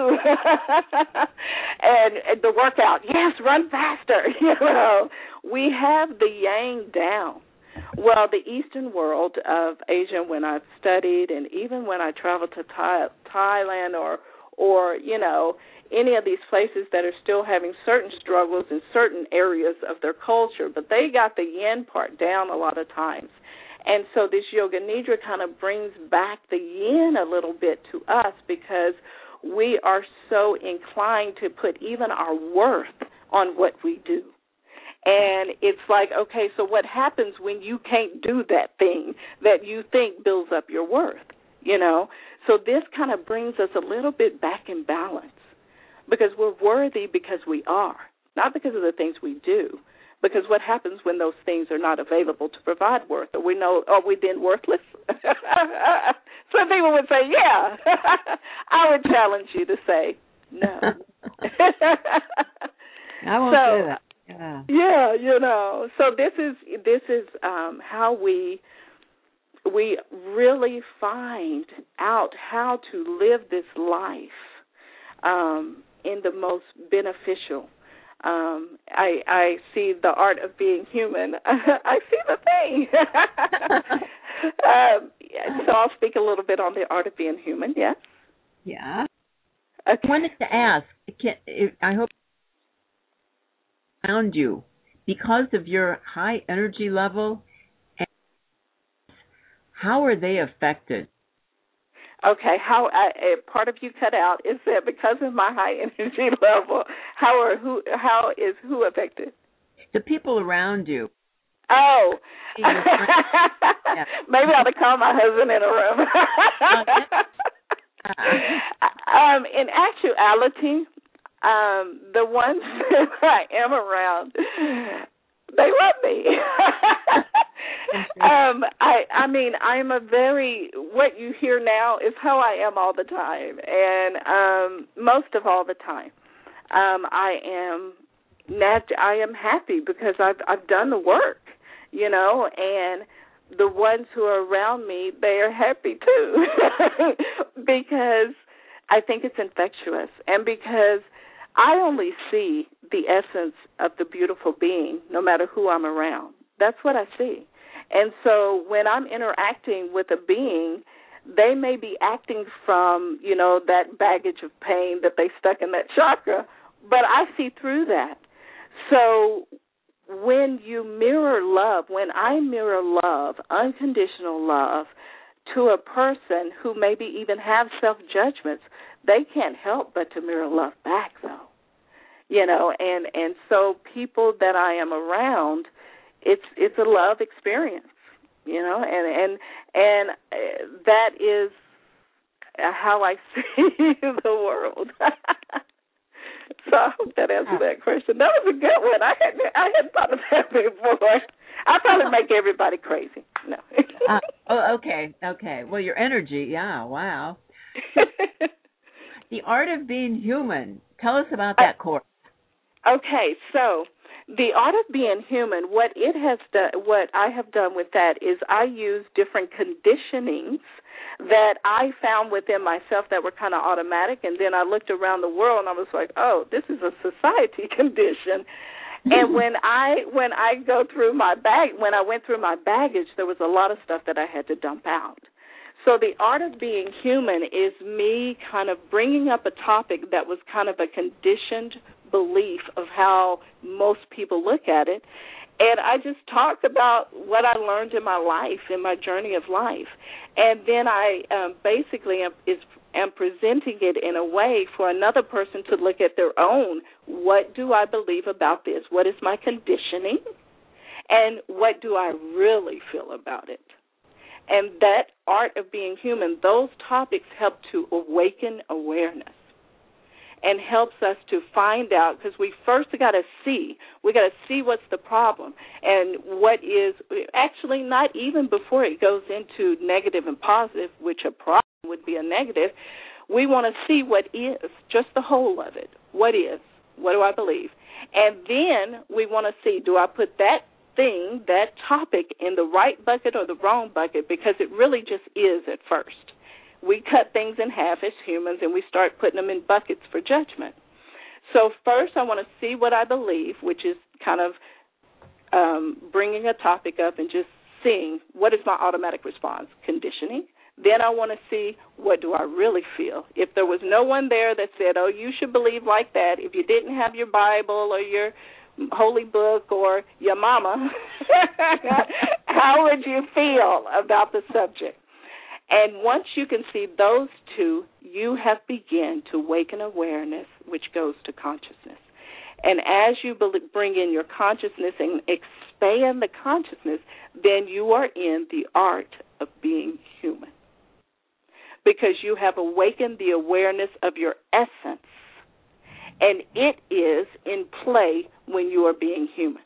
and the workout, yes, run faster, We have the yang down. Well, the Eastern world of Asia, when I've studied, and even when I travel to Thailand or any of these places that are still having certain struggles in certain areas of their culture, but they got the yin part down a lot of times. And so this Yoga Nidra kind of brings back the yin a little bit to us, because we are so inclined to put even our worth on what we do. And it's like, okay, so what happens when you can't do that thing that you think builds up your worth, So this kind of brings us a little bit back in balance, because we're worthy because we are, not because of the things we do. Because what happens when those things are not available to provide worth? Are we then worthless? Some people would say, yeah. I would challenge you to say, no. I won't say that. Yeah. So this is how we really find out how to live this life in the most beneficial. I see the art of being human. I see the thing. So I'll speak a little bit on the art of being human, yes? Yeah. Okay. I wanted to ask, I hope around you, because of your high energy level, how are they affected? Okay, how part of you cut out is that because of my high energy level, how is who affected? The people around you. Oh, yeah. Maybe I ought to call my husband in a room. In actuality, the ones that I am around, they love me. I mean, I'm what you hear now is how I am all the time, and most of all the time. I am happy because I've done the work, and the ones who are around me, they are happy too, because I think it's infectious, and because I only see the essence of the beautiful being no matter who I'm around. That's what I see. And so when I'm interacting with a being, they may be acting from, that baggage of pain that they stuck in that chakra, but I see through that. So when you mirror love, when I mirror love, unconditional love, to a person who maybe even have self-judgments, they can't help but to mirror love back, though. And so people that I am around, it's a love experience, and that is how I see the world. So I hope that answered that question. That was a good one. I hadn't thought of that before. I thought it'd make everybody crazy. No. Okay. Well, your energy, yeah, wow. So, the art of being human. Tell us about that course. Okay, so The Art of Being Human, what I have done with that is I use different conditionings that I found within myself that were kind of automatic, and then I looked around the world and I was like, oh, this is a society condition. And when I go through my when I went through my baggage, there was a lot of stuff that I had to dump out. So the Art of Being Human is me kind of bringing up a topic that was kind of a conditioned belief of how most people look at it. And I just talked about what I learned in my life, in my journey of life. And then I basically am presenting it in a way for another person to look at their own. What do I believe about this? What is my conditioning? And what do I really feel about it? And that Art of Being Human, those topics help to awaken awareness and helps us to find out, because we first got to see what's the problem and what is actually not even before it goes into negative and positive, which a problem would be a negative. We want to see what is, just the whole of it. What is? What do I believe? And then we want to see, do I put that thing, that topic, in the right bucket or the wrong bucket? Because it really just is at first. We cut things in half as humans, and we start putting them in buckets for judgment. So first I want to see what I believe, which is kind of bringing a topic up and just seeing what is my automatic response, conditioning. Then I want to see, what do I really feel? If there was no one there that said, oh, you should believe like that, if you didn't have your Bible or your holy book or your mama, how would you feel about the subject? And once you can see those two, you have begun to awaken awareness, which goes to consciousness. And as you bring in your consciousness and expand the consciousness, then you are in the art of being human, because you have awakened the awareness of your essence, and it is in play when you are being human.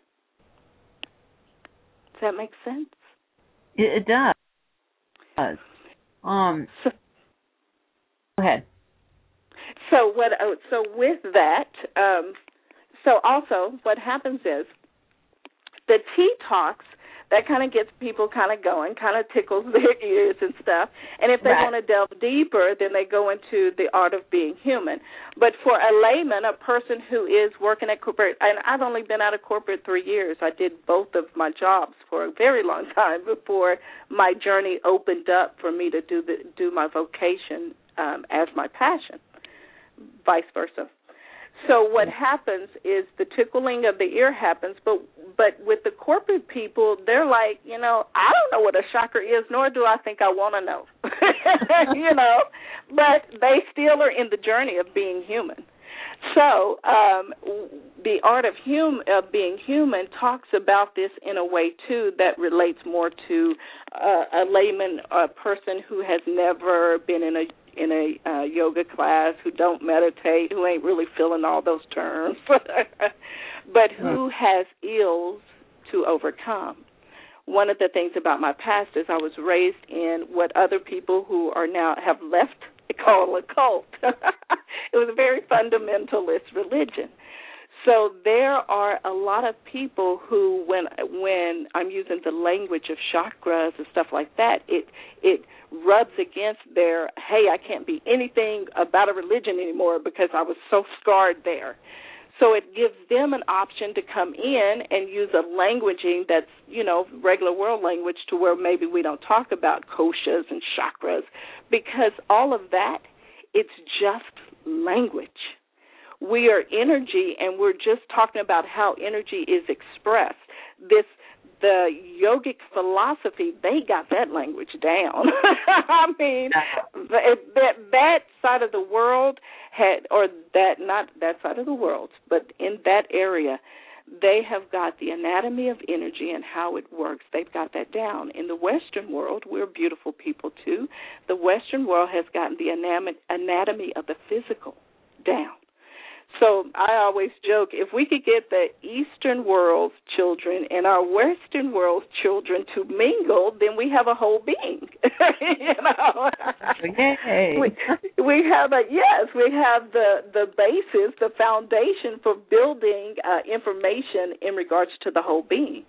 Does that make sense? It does. Go ahead. So with that, so also what happens is the tea talks, that kind of gets people kind of going, kind of tickles their ears and stuff. And if they want to delve deeper, then they go into the Art of Being Human. But for a layman, a person who is working at corporate, and I've only been out of corporate 3 years. I did both of my jobs for a very long time before my journey opened up for me to do my vocation as my passion, vice versa. So what happens is the tickling of the ear happens, but with the corporate people, they're like, I don't know what a chakra is, nor do I think I want to know, but they still are in the journey of being human. So the Art of Being Human talks about this in a way, too, that relates more to a layman, a person who has never been in a yoga class, who don't meditate, who ain't really feeling all those terms, but who has ills to overcome. One of the things about my past is I was raised in what other people who are now have left call a cult. It was a very fundamentalist religion. So there are a lot of people who, when I'm using the language of chakras and stuff like that, it rubs against their, hey, I can't be anything about a religion anymore because I was so scarred there. So it gives them an option to come in and use a languaging that's, regular world language, to where maybe we don't talk about koshas and chakras, because all of that, it's just language. We are energy, and we're just talking about how energy is expressed. The yogic philosophy, they got that language down. I mean, that side of the world not that side of the world, but in that area, they have got the anatomy of energy and how it works. They've got that down. In the Western world, we're beautiful people too. The Western world has gotten the anatomy of the physical down. So I always joke, if we could get the Eastern world's children and our Western world's children to mingle, then we have a whole being. Yay. we have the basis, the foundation for building information in regards to the whole being.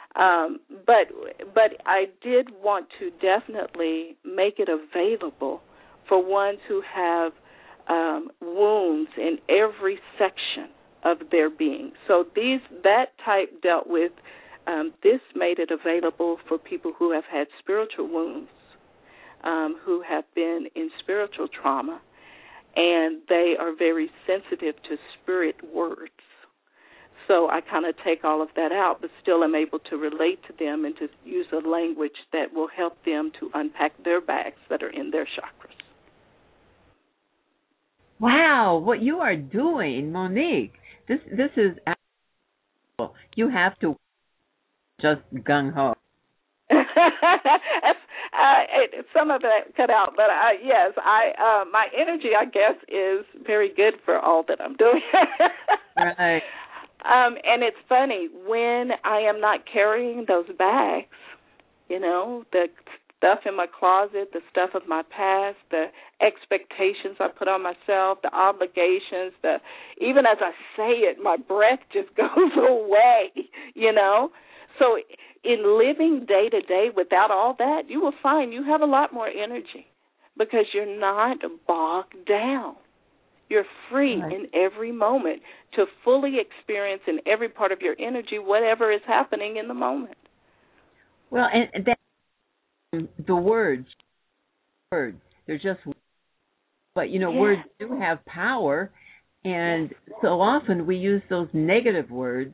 But I did want to definitely make it available for ones who have wounds in every section of their being. So that type dealt with. This made it available for people who have had spiritual wounds, who have been in spiritual trauma, and they are very sensitive to spirit words. So I kind of take all of that out, but still am able to relate to them and to use a language that will help them to unpack their bags that are in their chakras. Wow, what you are doing, Monique, this is absolutely. You have to just gung-ho. Some of it cut out, but yes, my energy, I guess, is very good for all that I'm doing. Right. And it's funny, when I am not carrying those bags, the stuff in my closet, the stuff of my past, the expectations I put on myself, the obligations, even as I say it, my breath just goes away, So in living day to day without all that, you will find you have a lot more energy because you're not bogged down. You're free in every moment to fully experience in every part of your energy whatever is happening in the moment. Well, and that, the words, they're just, but, words do have power, and so often we use those negative words.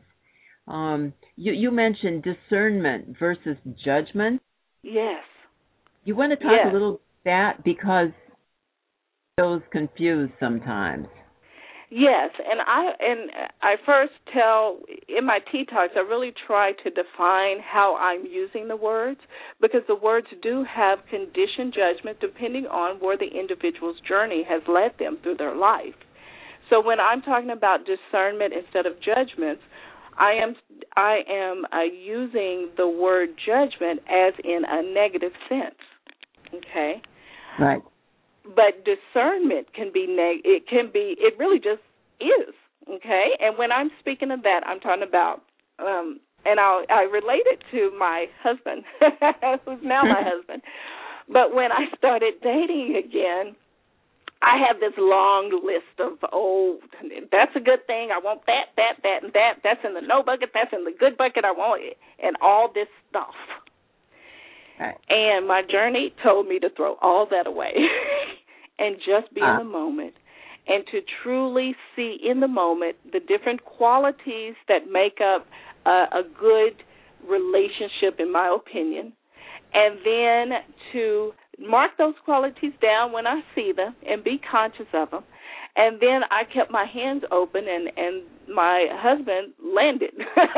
You mentioned discernment versus judgment. Yes. You want to talk a little about that because those confused sometimes. Yes, and I first tell in my tea talks, I really try to define how I'm using the words because the words do have conditioned judgment depending on where the individual's journey has led them through their life. So when I'm talking about discernment instead of judgments, I am using the word judgment as in a negative sense. Okay? Right. But discernment can be it really just is, okay? And when I'm speaking of that, I'm talking about, and I relate it to my husband, who's now my husband. But when I started dating again, I have this long list of, that's a good thing, I want that, and that, that's in the no bucket, that's in the good bucket, I want it, and all this stuff. Right. And my journey told me to throw all that away and just be in the moment and to truly see in the moment the different qualities that make up a good relationship, in my opinion, and then to mark those qualities down when I see them and be conscious of them. And then I kept my hands open, and my husband landed.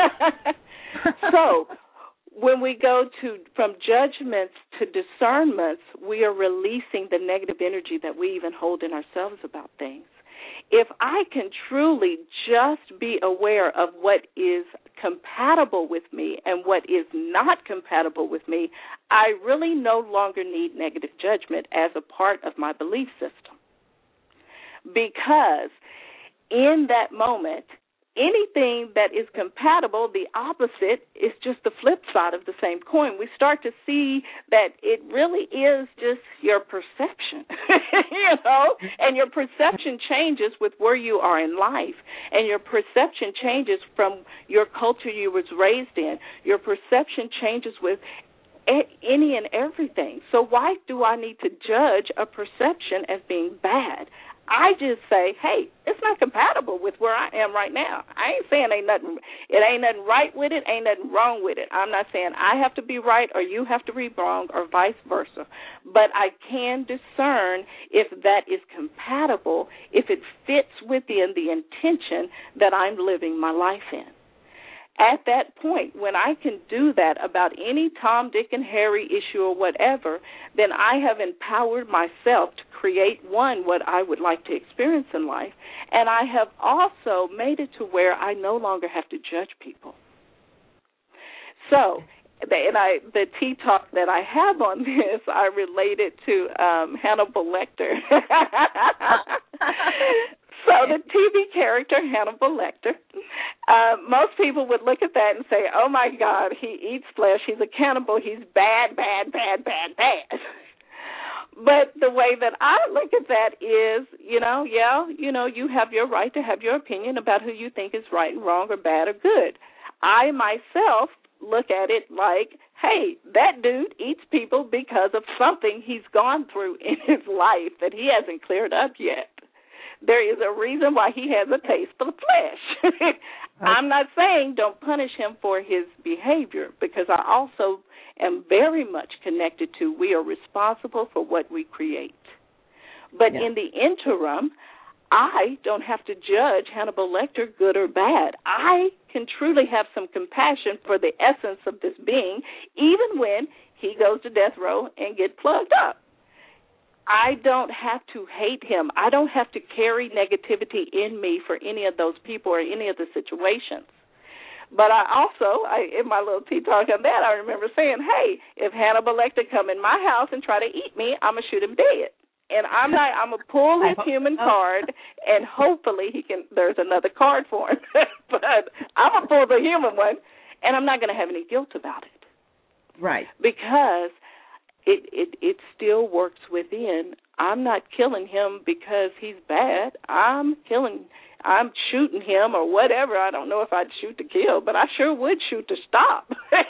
So when we go from judgments to discernments, we are releasing the negative energy that we even hold in ourselves about things. If I can truly just be aware of what is compatible with me and what is not compatible with me, I really no longer need negative judgment as a part of my belief system. Because in that moment, anything that is compatible, the opposite, is just the flip side of the same coin. We start to see that it really is just your perception, and your perception changes with where you are in life, and your perception changes from your culture you was raised in. Your perception changes with any and everything. So why do I need to judge a perception as being bad? I just say, hey, it's not compatible with where I am right now. I ain't saying it ain't nothing right with it, ain't nothing wrong with it. I'm not saying I have to be right or you have to be wrong or vice versa. But I can discern if that is compatible, if it fits within the intention that I'm living my life in. At that point, when I can do that about any Tom, Dick, and Harry issue or whatever, then I have empowered myself to create, what I would like to experience in life, and I have also made it to where I no longer have to judge people. So the tea talk that I have on this, I relate it to Hannibal Lecter. So the TV character Hannibal Lecter, most people would look at that and say, "Oh my God, he eats flesh. He's a cannibal. He's bad, bad, bad, bad, bad." But the way that I look at that is, you have your right to have your opinion about who you think is right and wrong or bad or good. I myself look at it like, hey, that dude eats people because of something he's gone through in his life that he hasn't cleared up yet. There is a reason why he has a taste for flesh. I'm not saying don't punish him for his behavior, because I also am very much connected to we are responsible for what we create. But in the interim, I don't have to judge Hannibal Lecter good or bad. I can truly have some compassion for the essence of this being, even when he goes to death row and get plugged up. I don't have to hate him. I don't have to carry negativity in me for any of those people or any of the situations. But I also, in my little tea talk on that, I remember saying, hey, if Hannibal Lecter come in my house and try to eat me, I'm going to shoot him dead. And I'm going to pull his human card, and hopefully there's another card for him. But I'm going to pull the human one, and I'm not going to have any guilt about it. Right. Because it still works within. I'm not killing him because he's bad. I'm shooting him or whatever. I don't know if I'd shoot to kill, but I sure would shoot to stop.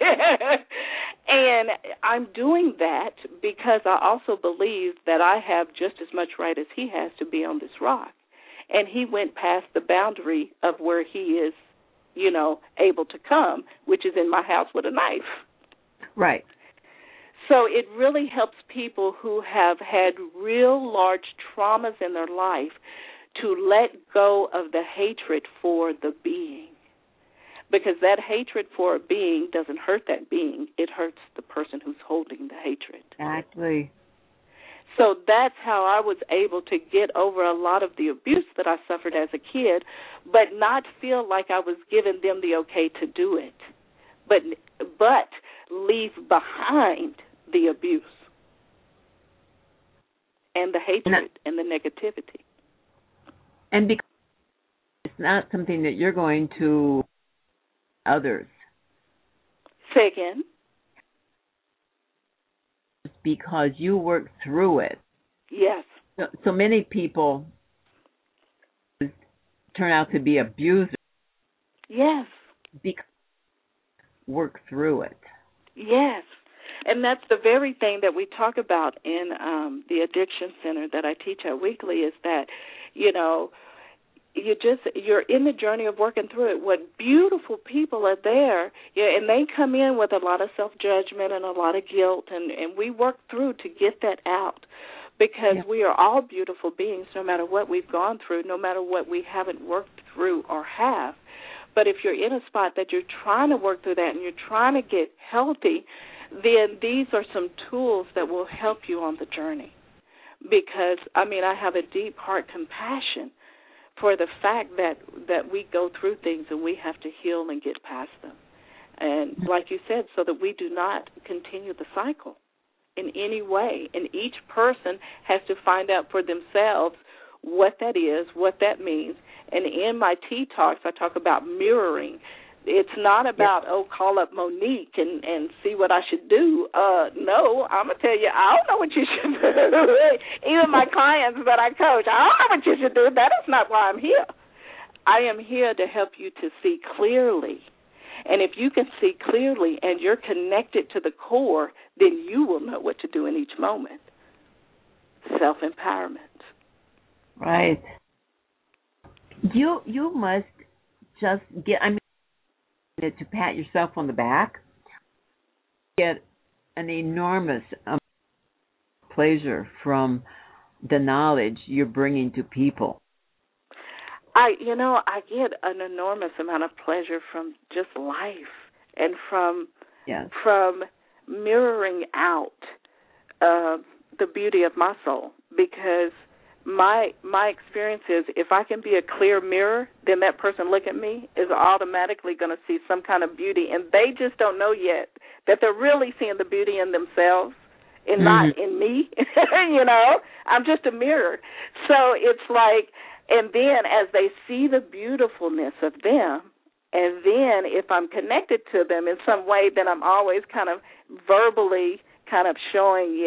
And I'm doing that because I also believe that I have just as much right as he has to be on this rock. And he went past the boundary of where he is, able to come, which is in my house with a knife. Right. So it really helps people who have had real large traumas in their life to let go of the hatred for the being. Because that hatred for a being doesn't hurt that being. It hurts the person who's holding the hatred. Exactly. So that's how I was able to get over a lot of the abuse that I suffered as a kid, but not feel like I was giving them the okay to do it, but leave behind the abuse and the hatred and the negativity. And because it's not something that you're going to others. Say again? Because you work through it. Yes. So many people turn out to be abusers. Yes. Because work through it. Yes. And that's the very thing that we talk about in the Addiction Center that I teach at weekly is that, you're in the journey of working through it. What beautiful people are there, and they come in with a lot of self-judgment and a lot of guilt, and we work through to get that out because we are all beautiful beings no matter what we've gone through, no matter what we haven't worked through or have. But if you're in a spot that you're trying to work through that and you're trying to get healthy, then these are some tools that will help you on the journey. Because, I have a deep heart compassion for the fact that we go through things and we have to heal and get past them. And like you said, so that we do not continue the cycle in any way. And each person has to find out for themselves what that is, what that means. And in my tea talks, I talk about mirroring. It's not about, call up Monique and see what I should do. No, I'm going to tell you, I don't know what you should do. Even my clients that I coach, I don't know what you should do. That is not why I'm here. I am here to help you to see clearly. And if you can see clearly and you're connected to the core, then you will know what to do in each moment. Self-empowerment. Right. You must just get, to pat yourself on the back, get an enormous pleasure from the knowledge you're bringing to people. I get an enormous amount of pleasure from just life and from mirroring out the beauty of my soul, because my experience is if I can be a clear mirror, then that person look at me is automatically going to see some kind of beauty, and they just don't know yet that they're really seeing the beauty in themselves and not in me. I'm just a mirror. So it's like, and then as they see the beautifulness of them, and then if I'm connected to them in some way, then I'm always kind of verbally kind of showing,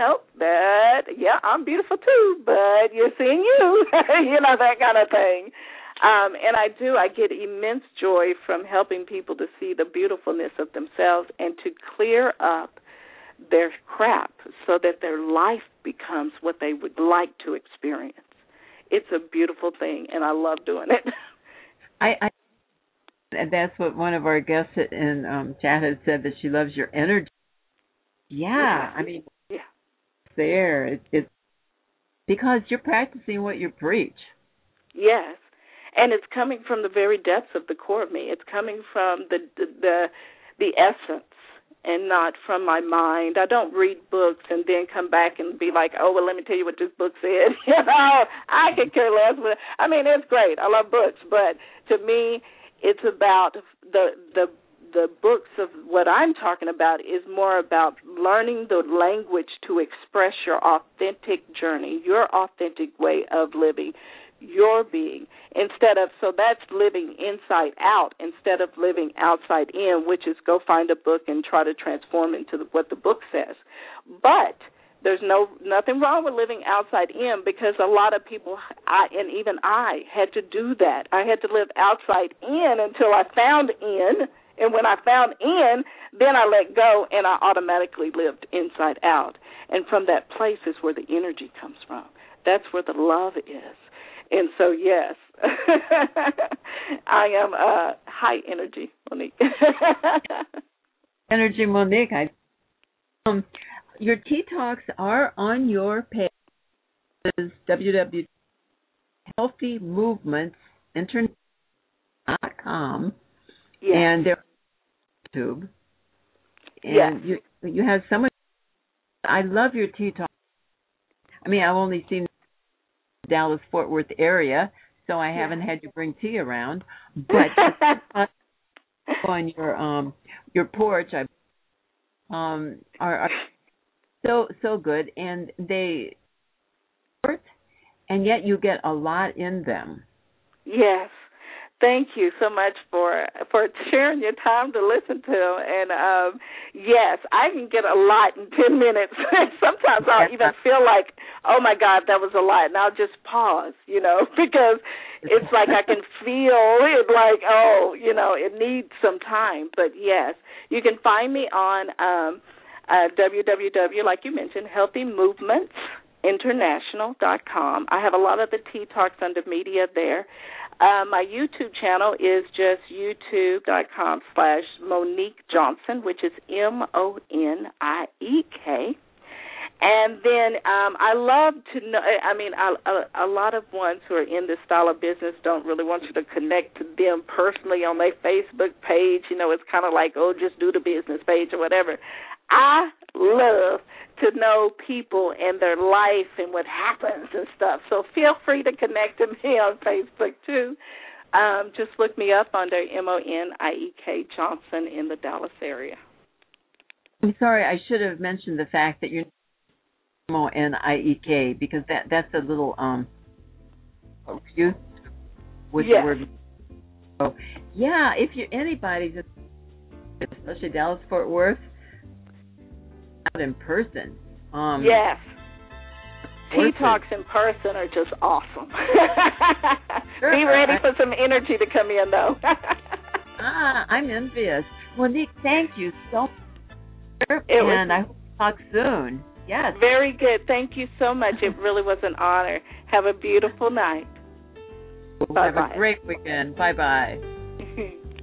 I'm beautiful too, but you're seeing you, that kind of thing. And I get immense joy from helping people to see the beautifulness of themselves and to clear up their crap so that their life becomes what they would like to experience. It's a beautiful thing, and I love doing it. And that's what one of our guests in chat has said, that she loves your energy. Yeah, I mean, there. It's because you're practicing what you preach. Yes, and it's coming from the very depths of the core of me. It's coming from the essence and not from my mind. I don't read books and then come back and be like, oh, well, let me tell you what this book said. I could care less. I mean, it's great. I love books, but to me, it's about the books of what I'm talking about is more about learning the language to express your authentic journey, your authentic way of living, your being, so that's living inside out instead of living outside in, which is go find a book and try to transform into what the book says. But there's nothing wrong with living outside in, because a lot of people, and even I, had to do that. I had to live outside in until I found in, and when I found in, then I let go, and I automatically lived inside out. And from that place is where the energy comes from. That's where the love is. And so, yes, I am high energy, Monique. Energy, Monique. Your Tea Talks are on your page. It's www.healthymovementsinternet.com. Yes. And they're on YouTube. And you have so much. I love your Tea Talks. I mean, I've only seen the Dallas-Fort Worth area, so I haven't had to bring tea around. But on your porch, are so good, and they work, and yet you get a lot in them. Yes. Thank you so much for sharing your time to listen to. And, yes, I can get a lot in 10 minutes. Sometimes I'll even feel like, oh, my God, that was a lot. And I'll just pause, because it's like I can feel it like, it needs some time. But, yes, you can find me on www, like you mentioned, healthymovementsinternational.com. I have a lot of the Tea Talks under media there. My YouTube channel is just youtube.com/Monique Johnson, which is MONIEK. And then I love to know, a lot of ones who are in this style of business don't really want you to connect to them personally on their Facebook page. It's kind of like, just do the business page or whatever. I love to know people and their life and what happens and stuff. So feel free to connect to me on Facebook, too. Just look me up under MONIEK Johnson in the Dallas area. I'm sorry, I should have mentioned the fact that you're MONIEK, because that's a little confused with the word. So, yeah, if you're anybody, especially Dallas-Fort Worth, out in person. Yes. Tea Talks in person are just awesome. Sure. Be ready for some energy to come in, though. I'm envious. Monique, thank you so much. And I hope to talk soon. Yes. Very good. Thank you so much. It really was an honor. Have a beautiful night. Bye-bye. Have a great weekend. Bye-bye.